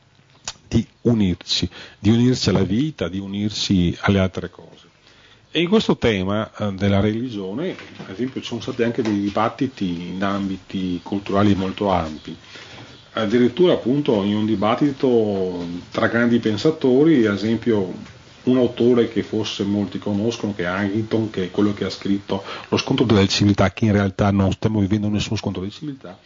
di unirci alla vita, di unirci alle altre cose. E in questo tema della religione, ad esempio, ci sono stati anche dei dibattiti in ambiti culturali molto ampi, addirittura appunto in un dibattito tra grandi pensatori, ad esempio un autore che forse molti conoscono, che è Huntington, che è quello che ha scritto Lo scontro delle civiltà, che in realtà non stiamo vivendo nessuno scontro di civiltà,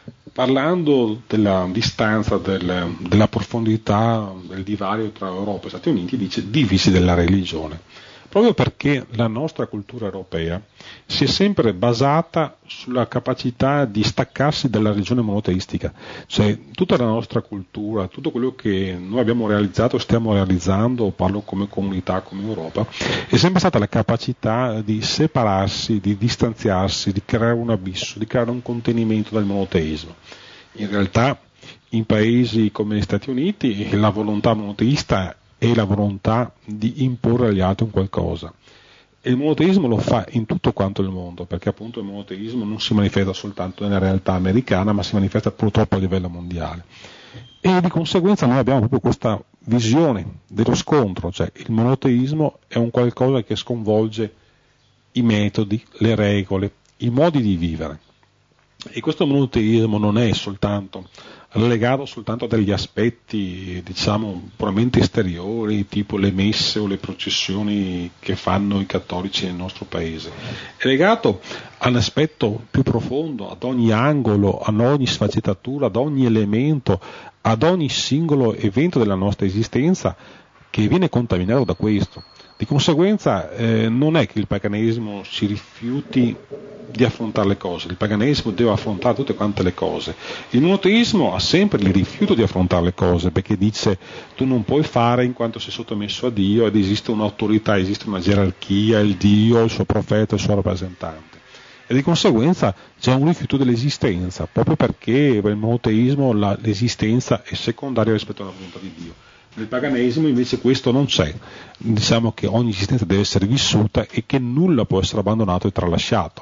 parlando della distanza, della profondità del divario tra Europa e Stati Uniti, dice divisi della religione. Proprio perché la nostra cultura europea si è sempre basata sulla capacità di staccarsi dalla religione monoteistica, cioè tutta la nostra cultura, tutto quello che noi abbiamo realizzato, stiamo realizzando, parlo come comunità, come Europa, è sempre stata la capacità di separarsi, di distanziarsi, di creare un abisso, di creare un contenimento dal monoteismo. In realtà in paesi come gli Stati Uniti la volontà monoteista è la volontà di imporre agli altri un qualcosa. E il monoteismo lo fa in tutto quanto il mondo, perché appunto il monoteismo non si manifesta soltanto nella realtà americana, ma si manifesta purtroppo a livello mondiale. E di conseguenza noi abbiamo proprio questa visione dello scontro, cioè il monoteismo è un qualcosa che sconvolge i metodi, le regole, i modi di vivere. E questo monoteismo non è soltanto legato soltanto a degli aspetti, diciamo, puramente esteriori, tipo le messe o le processioni che fanno i cattolici nel nostro paese. È legato a un aspetto più profondo, ad ogni angolo, ad ogni sfaccettatura, ad ogni elemento, ad ogni singolo evento della nostra esistenza che viene contaminato da questo. Di conseguenza non è che il paganesimo si rifiuti di affrontare le cose, il paganesimo deve affrontare tutte quante le cose. Il monoteismo ha sempre il rifiuto di affrontare le cose, perché dice tu non puoi fare in quanto sei sottomesso a Dio ed esiste un'autorità, esiste una gerarchia, il Dio, il suo profeta, il suo rappresentante. E di conseguenza c'è un rifiuto dell'esistenza, proprio perché nel monoteismo l'esistenza è secondaria rispetto alla volontà di Dio. Nel paganesimo invece questo non c'è, diciamo che ogni esistenza deve essere vissuta e che nulla può essere abbandonato e tralasciato.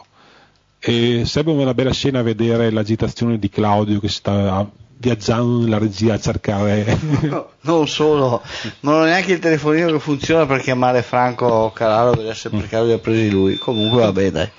E sarebbe una bella scena vedere l'agitazione di Claudio che sta viaggiando nella regia a cercare... No, non solo, non ho neanche il telefonino che funziona per chiamare Franco Carraro per essere per caso li ha presi lui, comunque va bene dai.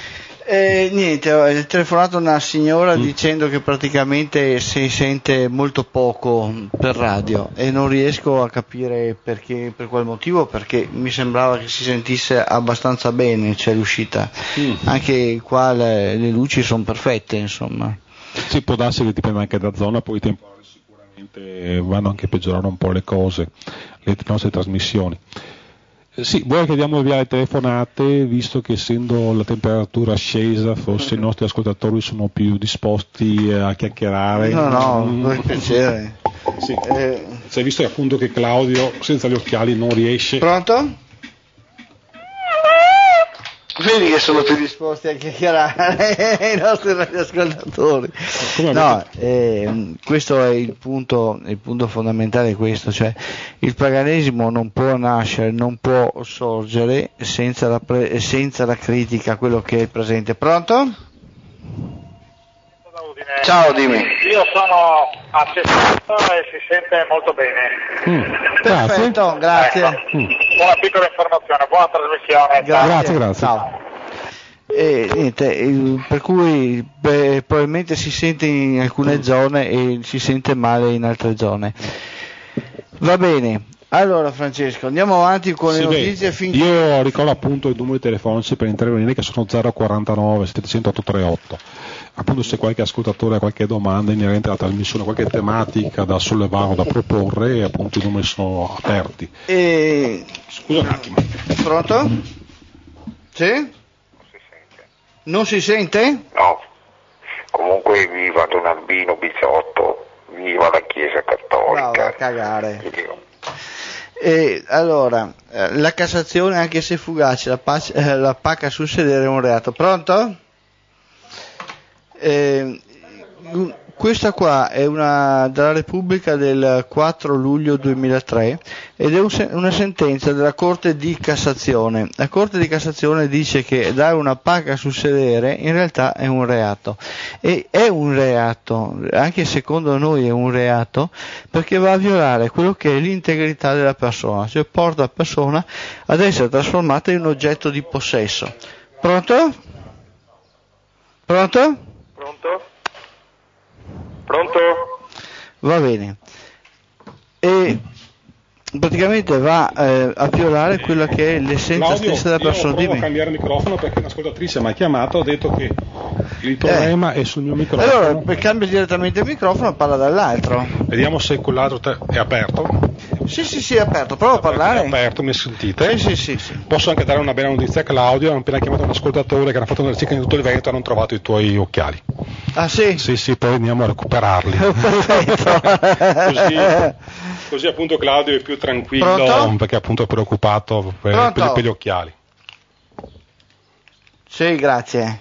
Niente, ho telefonato una signora dicendo che praticamente si sente molto poco per radio e non riesco a capire perché, per qual motivo, perché mi sembrava che si sentisse abbastanza bene, c'è l'uscita, anche qua le luci sono perfette, insomma. Sì, può darsi che dipende anche da zona, poi i temporali sicuramente vanno anche a peggiorare un po' le cose, le nostre trasmissioni. Sì, vuoi che diamo via le telefonate, visto che essendo la temperatura scesa forse i nostri ascoltatori sono più disposti a chiacchierare? No, per piacere. Sì. Si è visto appunto che Claudio senza gli occhiali non riesce. Pronto? Vedi che sono più disposti a chiacchierare i nostri radioascoltatori. No, questo è il punto fondamentale, è questo, cioè il paganesimo non può nascere, non può sorgere senza la critica a quello che è presente. Pronto? Ciao, dimmi. Io sono assistito e si sente molto bene. Perfetto, grazie. Una piccola informazione, buona trasmissione. Grazie. Ciao. E niente, per cui probabilmente si sente in alcune zone e si sente male in altre zone. Va bene. Allora Francesco, andiamo avanti con le notizie finché... Io ricordo appunto i numeri telefonici per intervenire, che sono 049 700 838. Appunto, se qualche ascoltatore ha qualche domanda inerente alla trasmissione, qualche tematica da sollevare o da proporre, appunto i numeri sono aperti. Scusa un attimo. Pronto? Sì? Non si sente? No. Comunque viva Don Albino Bizzotto, viva la Chiesa Cattolica. Bravo, a cagare. Allora, la Cassazione, anche se fugace, la pacca sul sedere è un reato. Pronto? Questa qua è dalla Repubblica del 4 luglio 2003 ed è una sentenza della Corte di Cassazione. La Corte di Cassazione dice che dare una pacca sul sedere in realtà è un reato, e è un reato, anche secondo noi è un reato, perché va a violare quello che è l'integrità della persona, cioè porta la persona ad essere trasformata in un oggetto di possesso. Pronto? Pronto? Pronto? Va bene. E praticamente va a violare quella che è l'essenza stessa della persona. Io provo a cambiare microfono perché un'ascoltatrice mi ha chiamato, ha detto che il problema è sul mio microfono. Allora, cambia direttamente il microfono e parla dall'altro. Vediamo se quell'altro è aperto. Sì, è aperto. Prova a parlare. È aperto, mi sentite? Sì. Posso anche dare una bella notizia a Claudio. Ho appena chiamato un ascoltatore che hanno fatto una ricerca in tutto il Veneto e hanno trovato i tuoi occhiali. Ah sì? Sì, poi andiamo a recuperarli. Così appunto Claudio è più tranquillo. Pronto? Perché appunto è preoccupato per gli occhiali. Sì, grazie.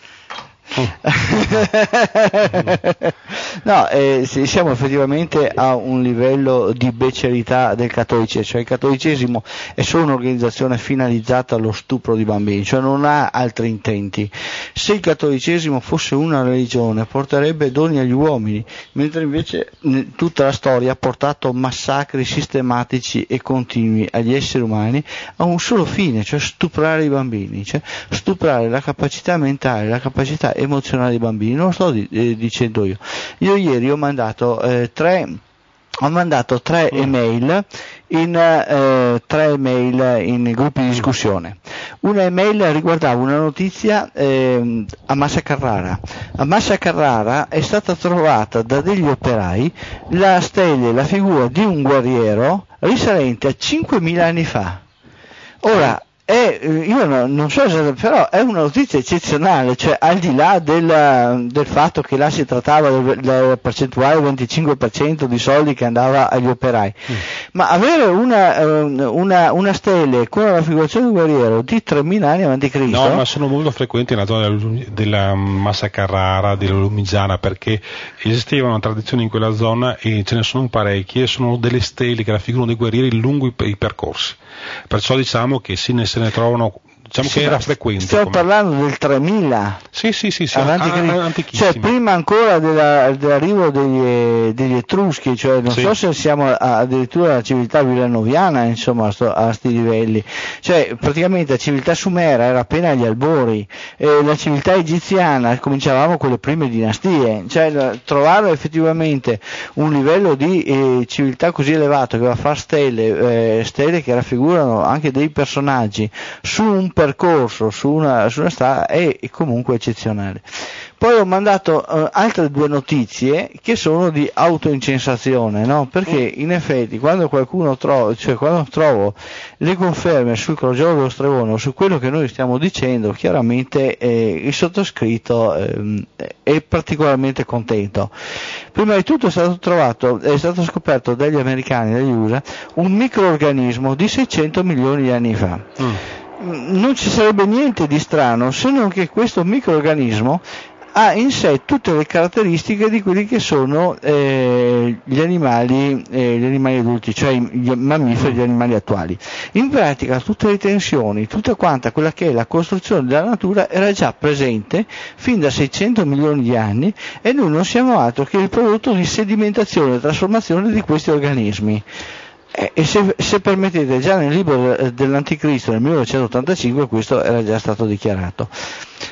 No, siamo effettivamente a un livello di beccerità del cattolicesimo, cioè il cattolicesimo è solo un'organizzazione finalizzata allo stupro di bambini, cioè non ha altri intenti. Se il cattolicesimo fosse una religione porterebbe doni agli uomini, mentre invece tutta la storia ha portato massacri sistematici e continui agli esseri umani a un solo fine, cioè stuprare i bambini, cioè stuprare la capacità mentale, la capacità emozionale dei bambini. Non lo sto dicendo io. Io ieri ho mandato tre email in gruppi di discussione. Una email riguardava una notizia a Massa Carrara. A Massa Carrara è stata trovata da degli operai la figura di un guerriero risalente a 5.000 anni fa. Ora, io non so se, però è una notizia eccezionale, cioè al di là del fatto che là si trattava della percentuale 25% di soldi che andava agli operai, ma avere una stele con la raffigurazione di un guerriero di 3.000 anni a.C. No, ma sono molto frequenti nella zona della Massa Carrara, della Lumigiana, perché esisteva una tradizione in quella zona e ce ne sono parecchie, sono delle stele che raffigurano dei guerrieri lungo i percorsi. Perciò diciamo che se ne trovano, diciamo che era frequente. Stiamo parlando del 3000. Sì, antichissimo. Cioè prima ancora dell'arrivo degli Etruschi, cioè non so se siamo addirittura alla civiltà villanoviana, insomma, a sti livelli. Cioè praticamente la civiltà sumera era appena agli albori, la civiltà egiziana cominciavamo con le prime dinastie, cioè trovare effettivamente un livello di civiltà così elevato che va a fare stelle che raffigurano anche dei personaggi su un percorso, su una strada, è comunque eccezionale. Poi ho mandato altre due notizie che sono di autoincensazione, no? Perché in effetti quando qualcuno quando trovo le conferme sul crogiolo dello Stregone o su quello che noi stiamo dicendo, chiaramente il sottoscritto è particolarmente contento. Prima di tutto è stato scoperto dagli americani, dagli USA, un microorganismo di 600 milioni di anni fa. Non ci sarebbe niente di strano se non che questo microorganismo ha in sé tutte le caratteristiche di quelli che sono gli animali adulti, cioè i mammiferi, gli animali attuali. In pratica tutte le tensioni, tutta quanta quella che è la costruzione della natura era già presente fin da 600 milioni di anni e noi non siamo altro che il prodotto di sedimentazione e trasformazione di questi organismi. E se permettete, già nel libro dell'Anticristo nel 1985 questo era già stato dichiarato.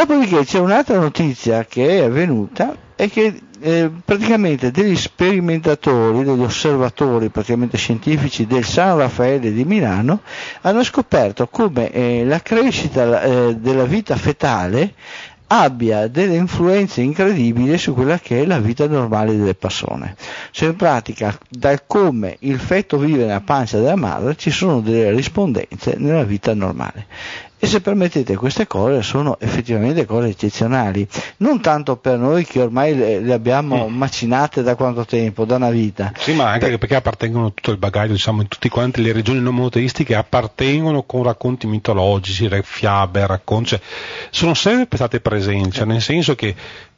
Dopodiché c'è un'altra notizia che è avvenuta, è che praticamente degli sperimentatori, degli osservatori praticamente scientifici del San Raffaele di Milano hanno scoperto come la crescita della vita fetale abbia delle influenze incredibili su quella che è la vita normale delle persone. Cioè in pratica dal come il feto vive nella pancia della madre ci sono delle rispondenze nella vita normale. E se permettete, queste cose sono effettivamente cose eccezionali, non tanto per noi che ormai le abbiamo macinate da quanto tempo, da una vita. Sì, ma anche perché appartengono tutto il bagaglio, diciamo, in tutte quante le regioni non monoteistiche appartengono con racconti mitologici, fiabe, racconti, cioè, sono sempre state presenti, cioè, nel senso che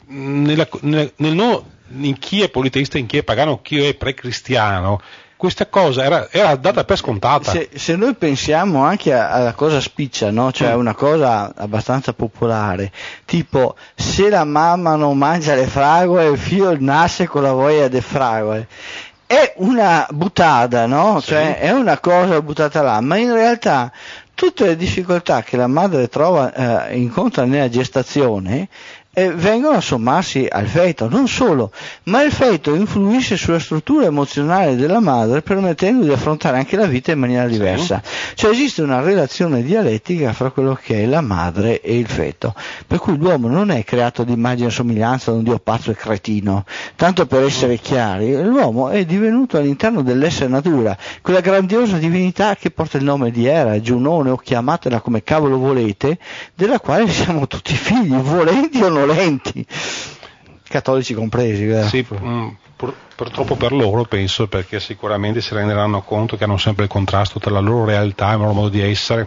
in chi è politeista, in chi è pagano, chi è pre-cristiano, questa cosa era data per scontata. Se noi pensiamo anche alla cosa spiccia, no? Cioè una cosa abbastanza popolare, tipo se la mamma non mangia le fragole il figlio nasce con la voglia delle fragole, è una buttata, no? Sì. Cioè è una cosa buttata là, ma in realtà tutte le difficoltà che la madre incontra nella gestazione vengono a sommarsi al feto, non solo, ma il feto influisce sulla struttura emozionale della madre, permettendo di affrontare anche la vita in maniera diversa. Cioè esiste una relazione dialettica fra quello che è la madre e il feto, per cui l'uomo non è creato di immagine e somiglianza da un dio pazzo e cretino. Tanto per essere chiari, l'uomo è divenuto all'interno dell'essere natura, quella grandiosa divinità che porta il nome di Era, Giunone, o chiamatela come cavolo volete, della quale siamo tutti figli, volenti o nolenti, cattolici compresi, vero? Sì, purtroppo per loro penso, perché sicuramente si renderanno conto che hanno sempre il contrasto tra la loro realtà, il loro modo di essere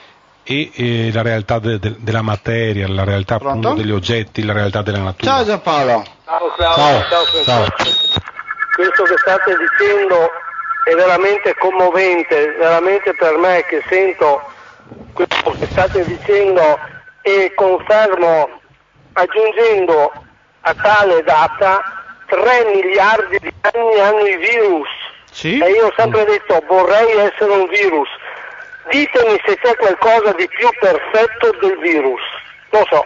e la realtà della materia, la realtà appunto degli oggetti, la realtà della natura. Ciao Giampaolo. Ciao Claudio. Ciao. Questo che state dicendo è veramente commovente, veramente per me che sento quello che state dicendo, e confermo, aggiungendo a tale data 3 miliardi di anni hanno i virus. Sì? E io ho sempre detto vorrei essere un virus. Ditemi se c'è qualcosa di più perfetto del virus. Non so.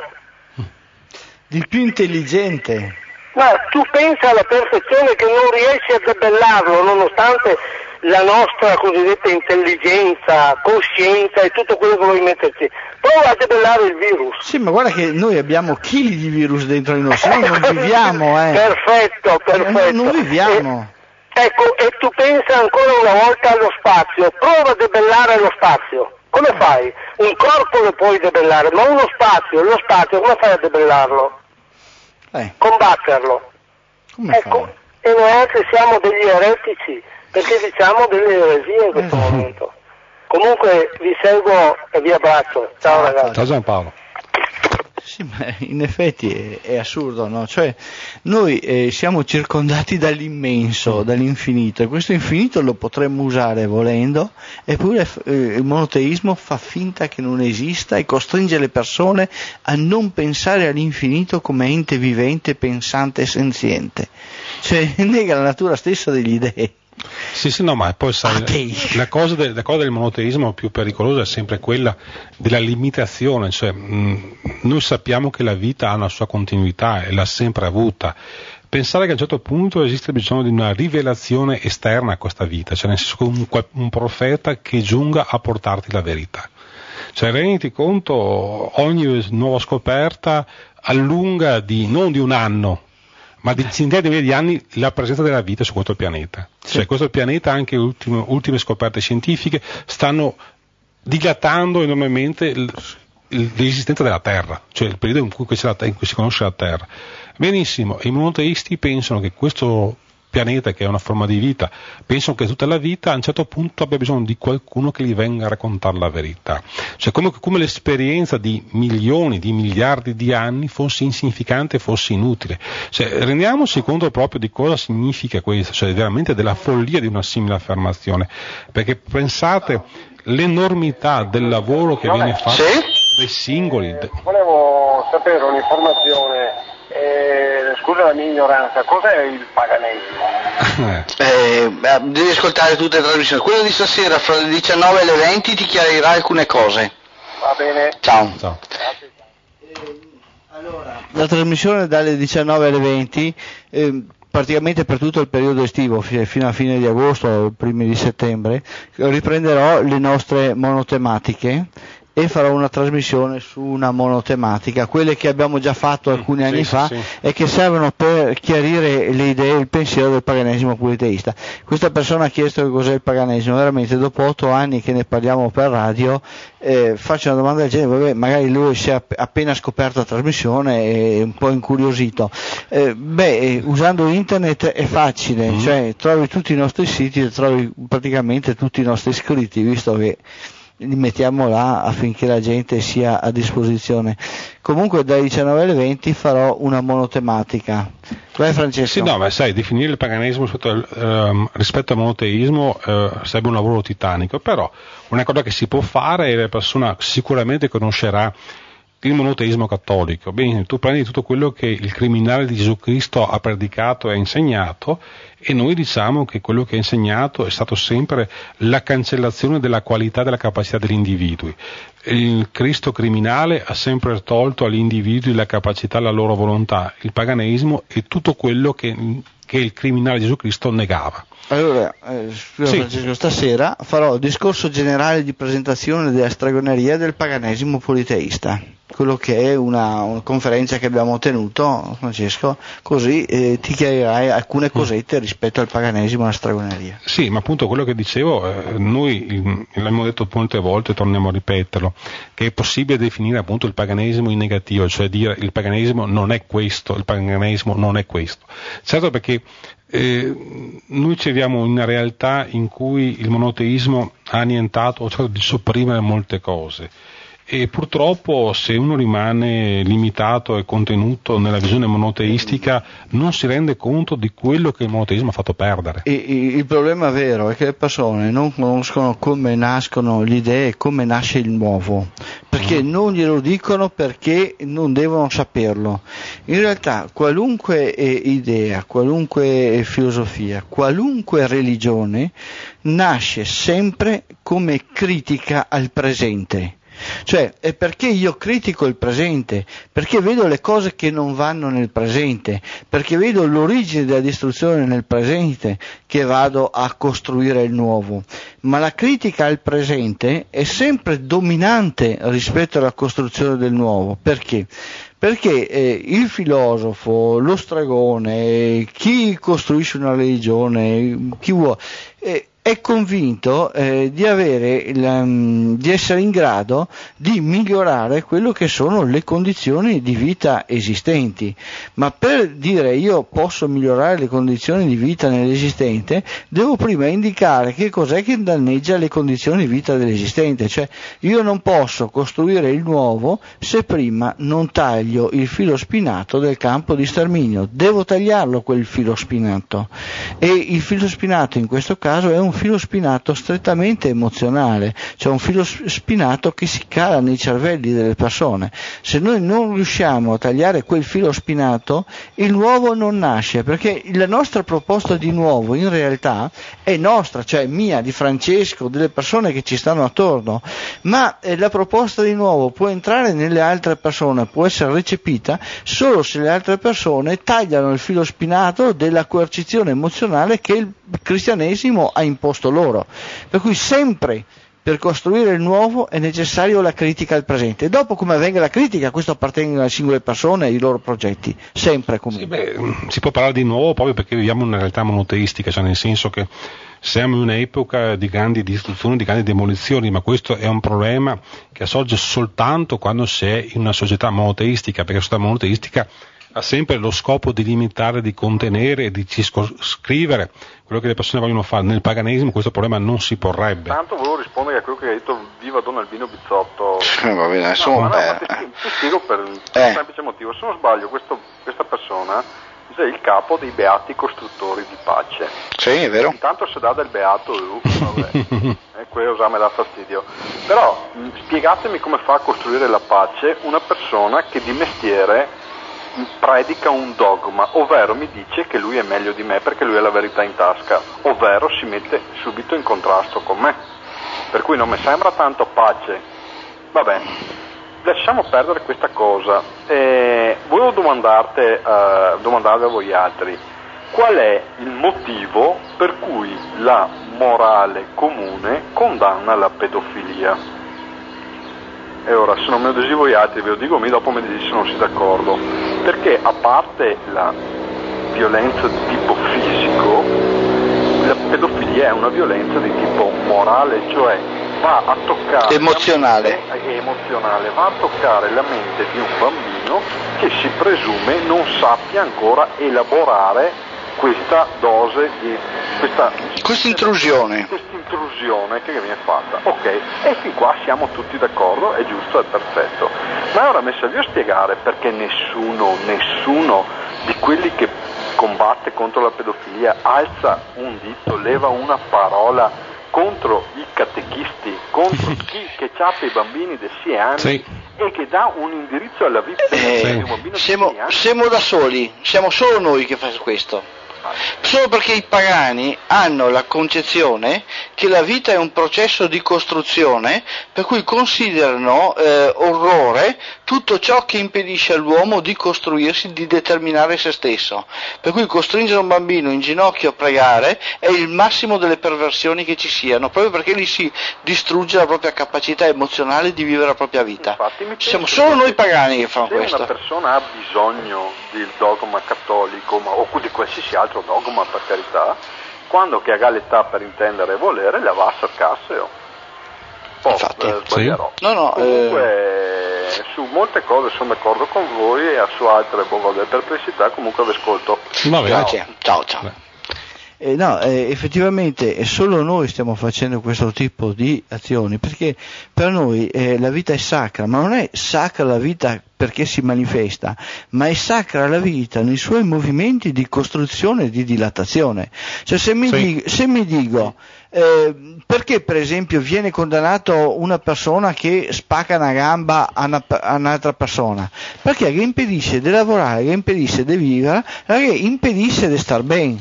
Di più intelligente. Ma tu pensa alla perfezione che non riesci a debellarlo, nonostante la nostra cosiddetta intelligenza, coscienza e tutto quello che vuoi metterci. Prova a debellare il virus. Sì, ma guarda che noi abbiamo chili di virus dentro di noi, se no non viviamo, Perfetto. Non viviamo. Ecco, e tu pensa ancora una volta allo spazio, prova a debellare lo spazio. Come fai? Un corpo lo puoi debellare, ma lo spazio come fai a debellarlo? Combatterlo. Come ecco, fai? E noi anche siamo degli eretici, perché diciamo delle eresie in questo momento. Comunque vi seguo e vi abbraccio. Ciao ragazzi. Ciao Giampaolo. Sì, ma in effetti è assurdo, no? Cioè noi siamo circondati dall'immenso, dall'infinito, e questo infinito lo potremmo usare volendo, eppure il monoteismo fa finta che non esista e costringe le persone a non pensare all'infinito come ente vivente, pensante e senziente. Cioè nega la natura stessa degli dei. Sì, no, ma poi sai, la cosa del monoteismo più pericolosa è sempre quella della limitazione, cioè noi sappiamo che la vita ha una sua continuità e l'ha sempre avuta. Pensare che a un certo punto esiste bisogno di una rivelazione esterna a questa vita, cioè nel senso un profeta che giunga a portarti la verità. Cioè renditi conto, ogni nuova scoperta allunga non di un anno, ma di centinaia di migliaia di anni la presenza della vita su questo pianeta. Sì. Cioè questo pianeta, anche le ultime scoperte scientifiche, stanno dilatando enormemente l'esistenza della Terra, cioè il periodo in cui si conosce la Terra. Benissimo, i monoteisti pensano che questo pianeta, che è una forma di vita, pensano che tutta la vita a un certo punto abbia bisogno di qualcuno che gli venga a raccontare la verità, cioè come l'esperienza di milioni, di miliardi di anni fosse insignificante, fosse inutile. Cioè rendiamoci conto proprio di cosa significa questo, cioè veramente della follia di una simile affermazione, perché pensate l'enormità del lavoro che viene fatto dai singoli. Volevo sapere un'informazione. Scusa la mia ignoranza, cos'è il paganesimo? Devi ascoltare tutte le trasmissioni. Quello di stasera fra le 19 e le 20 ti chiarirà alcune cose. Va bene. Ciao. la trasmissione dalle 19 alle 20, praticamente per tutto il periodo estivo, fino a fine di agosto, primi di settembre, riprenderò le nostre monotematiche e farò una trasmissione su una monotematica, quelle che abbiamo già fatto alcuni anni fa e che servono per chiarire le idee e il pensiero del paganesimo politeista. Questa persona ha chiesto che cos'è il paganesimo, veramente dopo 8 anni che ne parliamo per radio, faccio una domanda del genere, vabbè, magari lui si è appena scoperto la trasmissione e un po' incuriosito. Usando internet è facile, cioè trovi tutti i nostri siti e trovi praticamente tutti i nostri iscritti, visto che li mettiamo là affinché la gente sia a disposizione. Comunque dai 19 alle 20 farò una monotematica. Vai Francesco. Sì, no, ma sai, definire il paganesimo rispetto al monoteismo sarebbe un lavoro titanico, però una cosa che si può fare, e la persona sicuramente conoscerà il monoteismo cattolico. Bene, tu prendi tutto quello che il criminale di Gesù Cristo ha predicato e ha insegnato, e noi diciamo che quello che ha insegnato è stato sempre la cancellazione della qualità e della capacità degli individui. Il Cristo criminale ha sempre tolto agli individui la capacità e la loro volontà. Il paganesimo è tutto quello che il criminale di Gesù Cristo negava. Allora, Francesco, stasera farò il discorso generale di presentazione della stregoneria del paganesimo politeista, quello che è una conferenza che abbiamo tenuto, Francesco, così ti chiarirai alcune cosette rispetto al paganesimo e alla stregoneria. Sì, ma appunto quello che dicevo, noi l'abbiamo detto molte volte, torniamo a ripeterlo, che è possibile definire appunto il paganesimo in negativo, cioè dire il paganesimo non è questo, il paganesimo non è questo. Certo, perché noi ci viviamo in una realtà in cui il monoteismo ha annientato o cercato di sopprimere molte cose, e purtroppo se uno rimane limitato e contenuto nella visione monoteistica non si rende conto di quello che il monoteismo ha fatto perdere. E il problema vero è che le persone non conoscono come nascono le idee, come nasce il nuovo, perché non glielo dicono, perché non devono saperlo. In realtà qualunque idea, qualunque filosofia, qualunque religione nasce sempre come critica al presente. Cioè, è perché io critico il presente, perché vedo le cose che non vanno nel presente, perché vedo l'origine della distruzione nel presente, che vado a costruire il nuovo. Ma la critica al presente è sempre dominante rispetto alla costruzione del nuovo. Perché? Perché il filosofo, lo stregone, chi costruisce una religione, chi vuole, è convinto di essere in grado di migliorare quello che sono le condizioni di vita esistenti, ma per dire io posso migliorare le condizioni di vita nell'esistente devo prima indicare che cos'è che danneggia le condizioni di vita dell'esistente. Cioè io non posso costruire il nuovo se prima non taglio il filo spinato del campo di sterminio, devo tagliarlo quel filo spinato, e il filo spinato in questo caso è un filo spinato strettamente emozionale, cioè un filo spinato che si cala nei cervelli delle persone. Se noi non riusciamo a tagliare quel filo spinato, il nuovo non nasce, perché la nostra proposta di nuovo in realtà è nostra, cioè mia, di Francesco, delle persone che ci stanno attorno, ma la proposta di nuovo può entrare nelle altre persone, può essere recepita solo se le altre persone tagliano il filo spinato della coercizione emozionale che il cristianesimo ha imposto loro. Per cui sempre per costruire il nuovo è necessario la critica al presente. Dopo come avvenga la critica, questo appartiene alle singole persone e ai loro progetti, sempre comunque. Sì, si può parlare di nuovo proprio perché viviamo in una realtà monoteistica, cioè nel senso che siamo in un'epoca di grandi distruzioni, di grandi demolizioni, ma questo è un problema che sorge soltanto quando si è in una società monoteistica, perché la società monoteistica ha sempre lo scopo di limitare, di contenere e di circoscrivere quello che le persone vogliono fare. Nel paganesimo questo problema non si porrebbe. Tanto volevo rispondere a quello che hai detto, viva Don Albino Bizzotto. Va bene, ti spiego per un semplice motivo. Se non sbaglio questa persona è il capo dei beati costruttori di pace. Sì, è vero. Intanto se dà del beato, quello già mi dà fastidio. Però spiegatemi come fa a costruire la pace una persona che di mestiere predica un dogma, ovvero mi dice che lui è meglio di me perché lui ha la verità in tasca, ovvero si mette subito in contrasto con me, per cui non mi sembra tanto pace. Va bene, lasciamo perdere questa cosa. Volevo domandarvi a voi altri, qual è il motivo per cui la morale comune condanna la pedofilia? E ora, se non me lo dite voi altri, ve lo dico a me, dopo mi dite se non siete d'accordo. Perché a parte la violenza di tipo fisico, la pedofilia è una violenza di tipo morale, cioè va a toccare emozionale, va a toccare la mente di un bambino che si presume non sappia ancora elaborare questa dose di questa intrusione che viene fatta. Ok, e fin qua siamo tutti d'accordo, è giusto, è perfetto. Ma ora mi serviva a spiegare perché nessuno di quelli che combatte contro la pedofilia alza un dito, leva una parola contro i catechisti, contro chi che ciappa i bambini di 6 anni, sì, e che dà un indirizzo alla vita di un bambino di 6 anni. Siamo da soli, siamo solo noi che fanno questo. Solo perché i pagani hanno la concezione che la vita è un processo di costruzione, per cui considerano orrore tutto ciò che impedisce all'uomo di costruirsi, di determinare se stesso. Per cui costringere un bambino in ginocchio a pregare è il massimo delle perversioni che ci siano, proprio perché lì si distrugge la propria capacità emozionale di vivere la propria vita. Infatti, siamo solo noi pagani che fanno questo. Se una persona ha bisogno del dogma cattolico, o di qualsiasi altro dogma, per carità, quando che ha l'età per intendere e volere, la va a cercarselo. Sbaglierò. Sì. No, comunque su molte cose sono d'accordo con voi e su altre delle perplessità comunque vi ascolto. Ciao. Effettivamente solo noi stiamo facendo questo tipo di azioni, perché per noi la vita è sacra, ma non è sacra la vita perché si manifesta, ma è sacra la vita nei suoi movimenti di costruzione e di dilatazione. Cioè se mi dico perché per esempio viene condannato una persona che spacca una gamba a un'altra persona? Perché che impedisce di lavorare, che impedisce di vivere, che impedisce di star bene.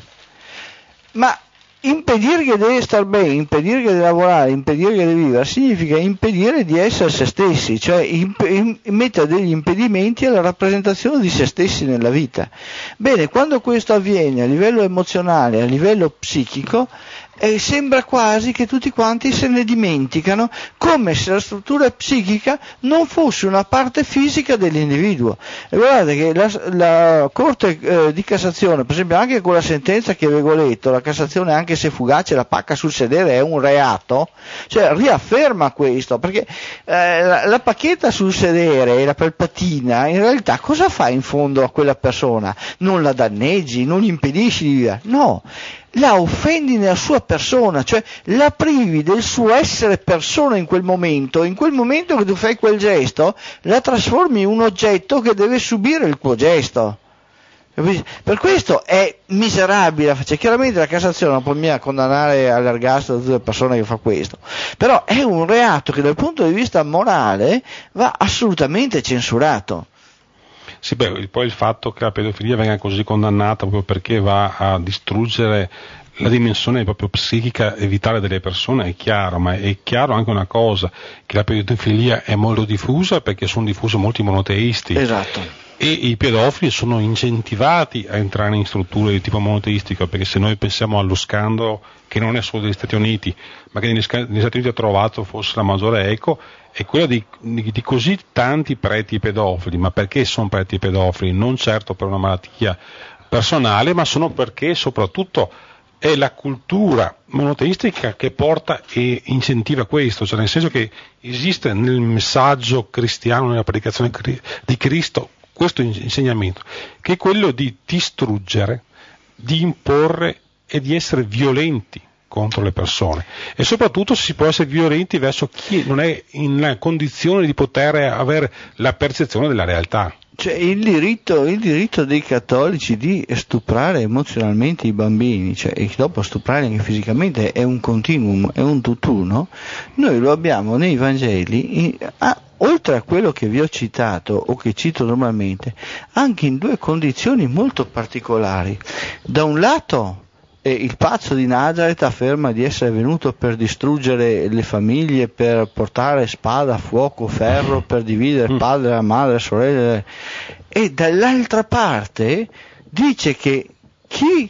Ma impedire che deve star bene, impedire che deve lavorare, impedire che deve vivere, significa impedire di essere se stessi, cioè mettere degli impedimenti alla rappresentazione di se stessi nella vita. Bene, quando questo avviene a livello emozionale, a livello psichico, sembra quasi che tutti quanti se ne dimenticano, come se la struttura psichica non fosse una parte fisica dell'individuo. E guardate che la Corte di Cassazione, per esempio anche con la sentenza che avevo letto, la Cassazione anche se fugace, la pacca sul sedere è un reato, cioè riafferma questo, perché la pacchetta sul sedere e la palpatina in realtà cosa fa in fondo a quella persona? Non la danneggi, non gli impedisci di vivere, no, la offendi nella sua persona, cioè la privi del suo essere persona in quel momento che tu fai quel gesto, la trasformi in un oggetto che deve subire il tuo gesto. Per questo è miserabile, cioè, chiaramente la Cassazione non può mica condannare all'ergastolo tutte le persone che fa questo, però è un reato che dal punto di vista morale va assolutamente censurato. Sì, poi il fatto che la pedofilia venga così condannata proprio perché va a distruggere la dimensione proprio psichica e vitale delle persone è chiaro, ma è chiaro anche una cosa, che la pedofilia è molto diffusa perché sono diffusi molti monoteisti. Esatto. E i pedofili sono incentivati a entrare in strutture di tipo monoteistico, perché se noi pensiamo allo scandalo che non è solo degli Stati Uniti, ma che negli Stati Uniti ha trovato forse la maggiore eco, è quella di così tanti preti pedofili. Ma perché sono preti pedofili? Non certo per una malattia personale, ma sono perché soprattutto è la cultura monoteistica che porta e incentiva questo, cioè nel senso che esiste nel messaggio cristiano, nella predicazione di Cristo, questo insegnamento, che è quello di distruggere, di imporre e di essere violenti contro le persone, e soprattutto si può essere violenti verso chi non è in condizione di poter avere la percezione della realtà. Cioè il diritto dei cattolici di stuprare emozionalmente i bambini, cioè, e dopo stuprare anche fisicamente, è un continuum, è un tutt'uno. Noi lo abbiamo nei Vangeli, oltre a quello che vi ho citato o che cito normalmente, anche in due condizioni molto particolari. Da un lato E il pazzo di Nazaret afferma di essere venuto per distruggere le famiglie, per portare spada, fuoco, ferro, per dividere il padre, la madre, le sorelle. E dall'altra parte dice che chi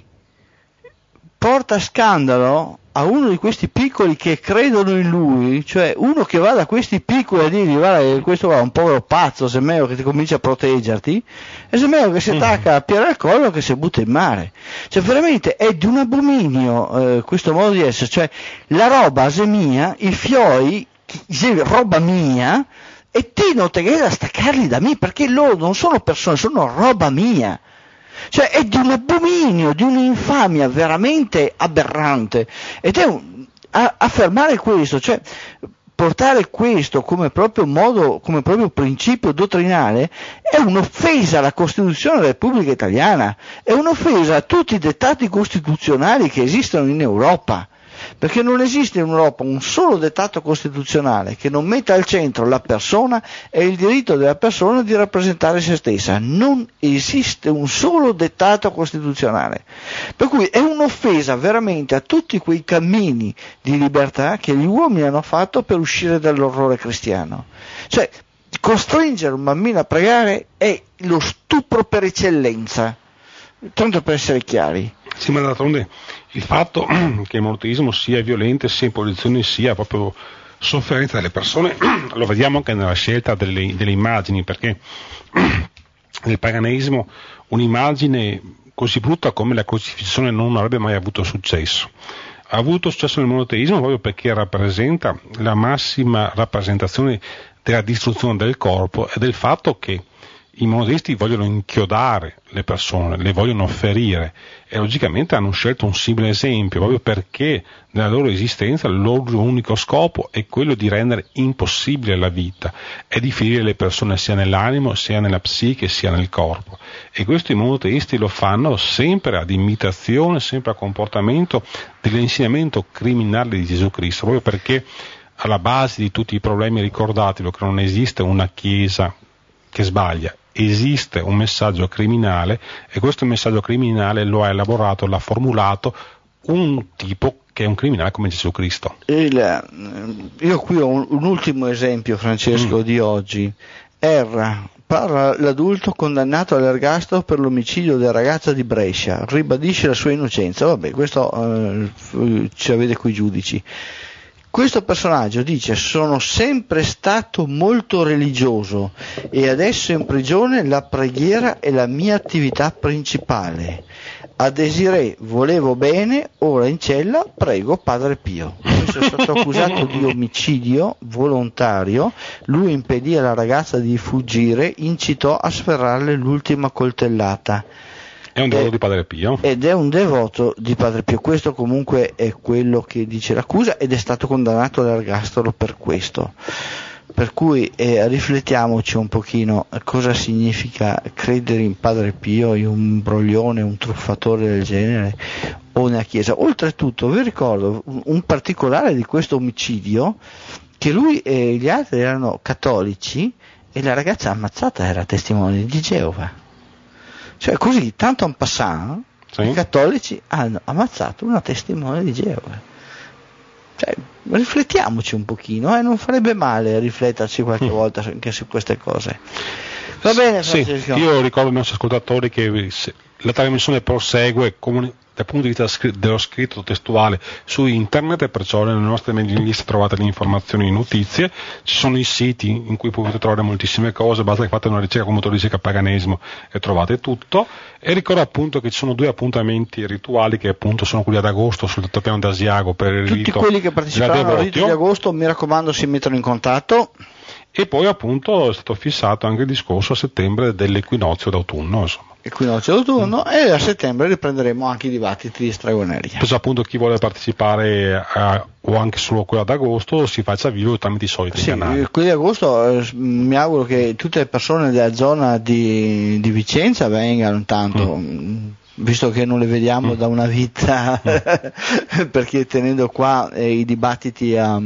porta scandalo a uno di questi piccoli che credono in lui, cioè uno che va da questi piccoli a dirgli guarda questo è un povero pazzo, se è meglio che ti comincia a proteggerti, e se è meglio che si attacca a piede al collo che si butta in mare. Cioè veramente è di un abominio questo modo di essere, cioè la roba se mia, i fioi, roba mia, e te non te che da staccarli da me, perché loro non sono persone, sono roba mia. Cioè è di un abominio, di un'infamia veramente aberrante, ed è affermare questo, cioè portare questo come proprio modo, come proprio principio dottrinale, è un'offesa alla Costituzione della Repubblica Italiana, è un'offesa a tutti i dettati costituzionali che esistono in Europa. Perché non esiste in Europa un solo dettato costituzionale che non metta al centro la persona e il diritto della persona di rappresentare se stessa. Non esiste un solo dettato costituzionale. Per cui è un'offesa veramente a tutti quei cammini di libertà che gli uomini hanno fatto per uscire dall'orrore cristiano. Cioè, costringere un bambino a pregare è lo stupro per eccellenza. Tanto per essere chiari. Sì, ma d'altronde il fatto che il monoteismo sia violento, sia imposizione, sia proprio sofferenza delle persone, lo vediamo anche nella scelta delle immagini, perché nel paganesimo un'immagine così brutta come la crocifissione non avrebbe mai avuto successo. Ha avuto successo nel monoteismo proprio perché rappresenta la massima rappresentazione della distruzione del corpo e del fatto che i monoteisti vogliono inchiodare le persone, le vogliono ferire, e logicamente hanno scelto un simile esempio proprio perché nella loro esistenza il loro unico scopo è quello di rendere impossibile la vita e di ferire le persone sia nell'animo, sia nella psiche, sia nel corpo. E questo i monoteisti lo fanno sempre ad imitazione, sempre a comportamento dell'insegnamento criminale di Gesù Cristo, proprio perché alla base di tutti i problemi, ricordatelo che non esiste una chiesa che sbaglia, esiste un messaggio criminale e questo messaggio criminale lo ha elaborato, l'ha formulato un tipo che è un criminale come Gesù Cristo. Io qui ho un ultimo esempio, Francesco, di oggi. Parla l'adulto condannato all'ergastolo per l'omicidio del ragazzo di Brescia, ribadisce la sua innocenza. Vabbè, questo ci avete coi giudici. Questo personaggio dice: sono sempre stato molto religioso e adesso in prigione la preghiera è la mia attività principale. A Desirée volevo bene, ora in cella prego Padre Pio. Questo è stato accusato di omicidio volontario, lui impedì alla ragazza di fuggire, incitò a sferrarle l'ultima coltellata. È un devoto di Padre Pio. Ed è un devoto di Padre Pio, questo comunque è quello che dice l'accusa ed è stato condannato all'ergastolo per questo. Per cui riflettiamoci un pochino cosa significa credere in Padre Pio, in un broglione, un truffatore del genere o nella Chiesa. Oltretutto vi ricordo un particolare di questo omicidio, che lui e gli altri erano cattolici e la ragazza ammazzata era testimone di Geova. Cioè così, tanto en passant, sì, i cattolici hanno ammazzato una testimone di Geova. Cioè, riflettiamoci un pochino, non farebbe male rifletterci qualche volta anche su queste cose. Va bene, Francesco? Sì, io ricordo ai nostri ascoltatori che la trasmissione prosegue dal punto di vista dello scritto testuale su internet, e perciò nelle nostre mailing list trovate le informazioni e notizie, ci sono i siti in cui potete trovare moltissime cose, basta che fate una ricerca come ricerca paganesimo e trovate tutto. E ricordo appunto che ci sono 2 appuntamenti rituali che appunto sono quelli ad agosto sul Piano d'Asiago per il tutti rito. Quelli che parteciperanno al rito di agosto, mi raccomando, si mettono in contatto. E poi appunto è stato fissato anche il discorso a settembre dell'equinozio d'autunno, insomma. Equinozio d'autunno, e a settembre riprenderemo anche i dibattiti di stregoneria. Perciò appunto chi vuole partecipare o anche solo quello ad agosto si faccia vivo tramite i soliti canali. Quelli di agosto mi auguro che tutte le persone della zona di Vicenza vengano intanto, visto che non le vediamo da una vita, perché tenendo qua i dibattiti a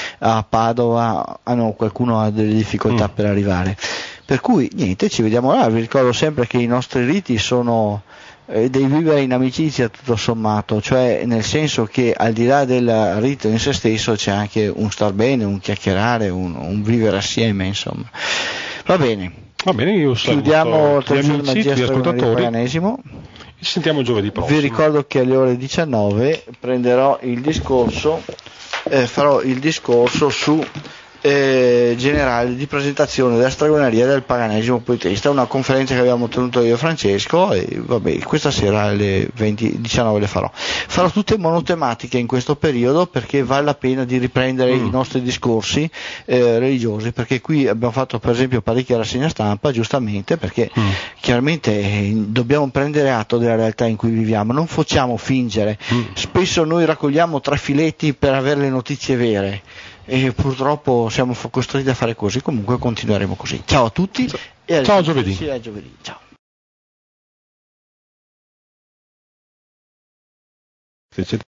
Padova qualcuno ha delle difficoltà per arrivare. Per cui niente, ci vediamo là. Vi ricordo sempre che i nostri riti sono devi vivere in amicizia tutto sommato, cioè nel senso che al di là del rito in se stesso c'è anche un star bene, un chiacchierare, un vivere assieme, insomma. Va bene, io chiudiamo gli amici, gli ascoltatori. Paganesimo. Ci sentiamo giovedì prossimo. Vi ricordo che alle ore 19 prenderò il discorso, farò il discorso su generale di presentazione della stregoneria del paganesimo poetista, una conferenza che abbiamo tenuto io e Francesco, e vabbè, questa sera alle 19 le farò tutte monotematiche in questo periodo, perché vale la pena di riprendere i nostri discorsi religiosi, perché qui abbiamo fatto per esempio parecchia rassegna stampa, giustamente, perché chiaramente dobbiamo prendere atto della realtà in cui viviamo, non facciamo fingere, spesso noi raccogliamo trafiletti per avere le notizie vere, e purtroppo siamo costretti a fare così. Comunque continueremo così. Ciao a tutti e ciao, giovedì. Ciao.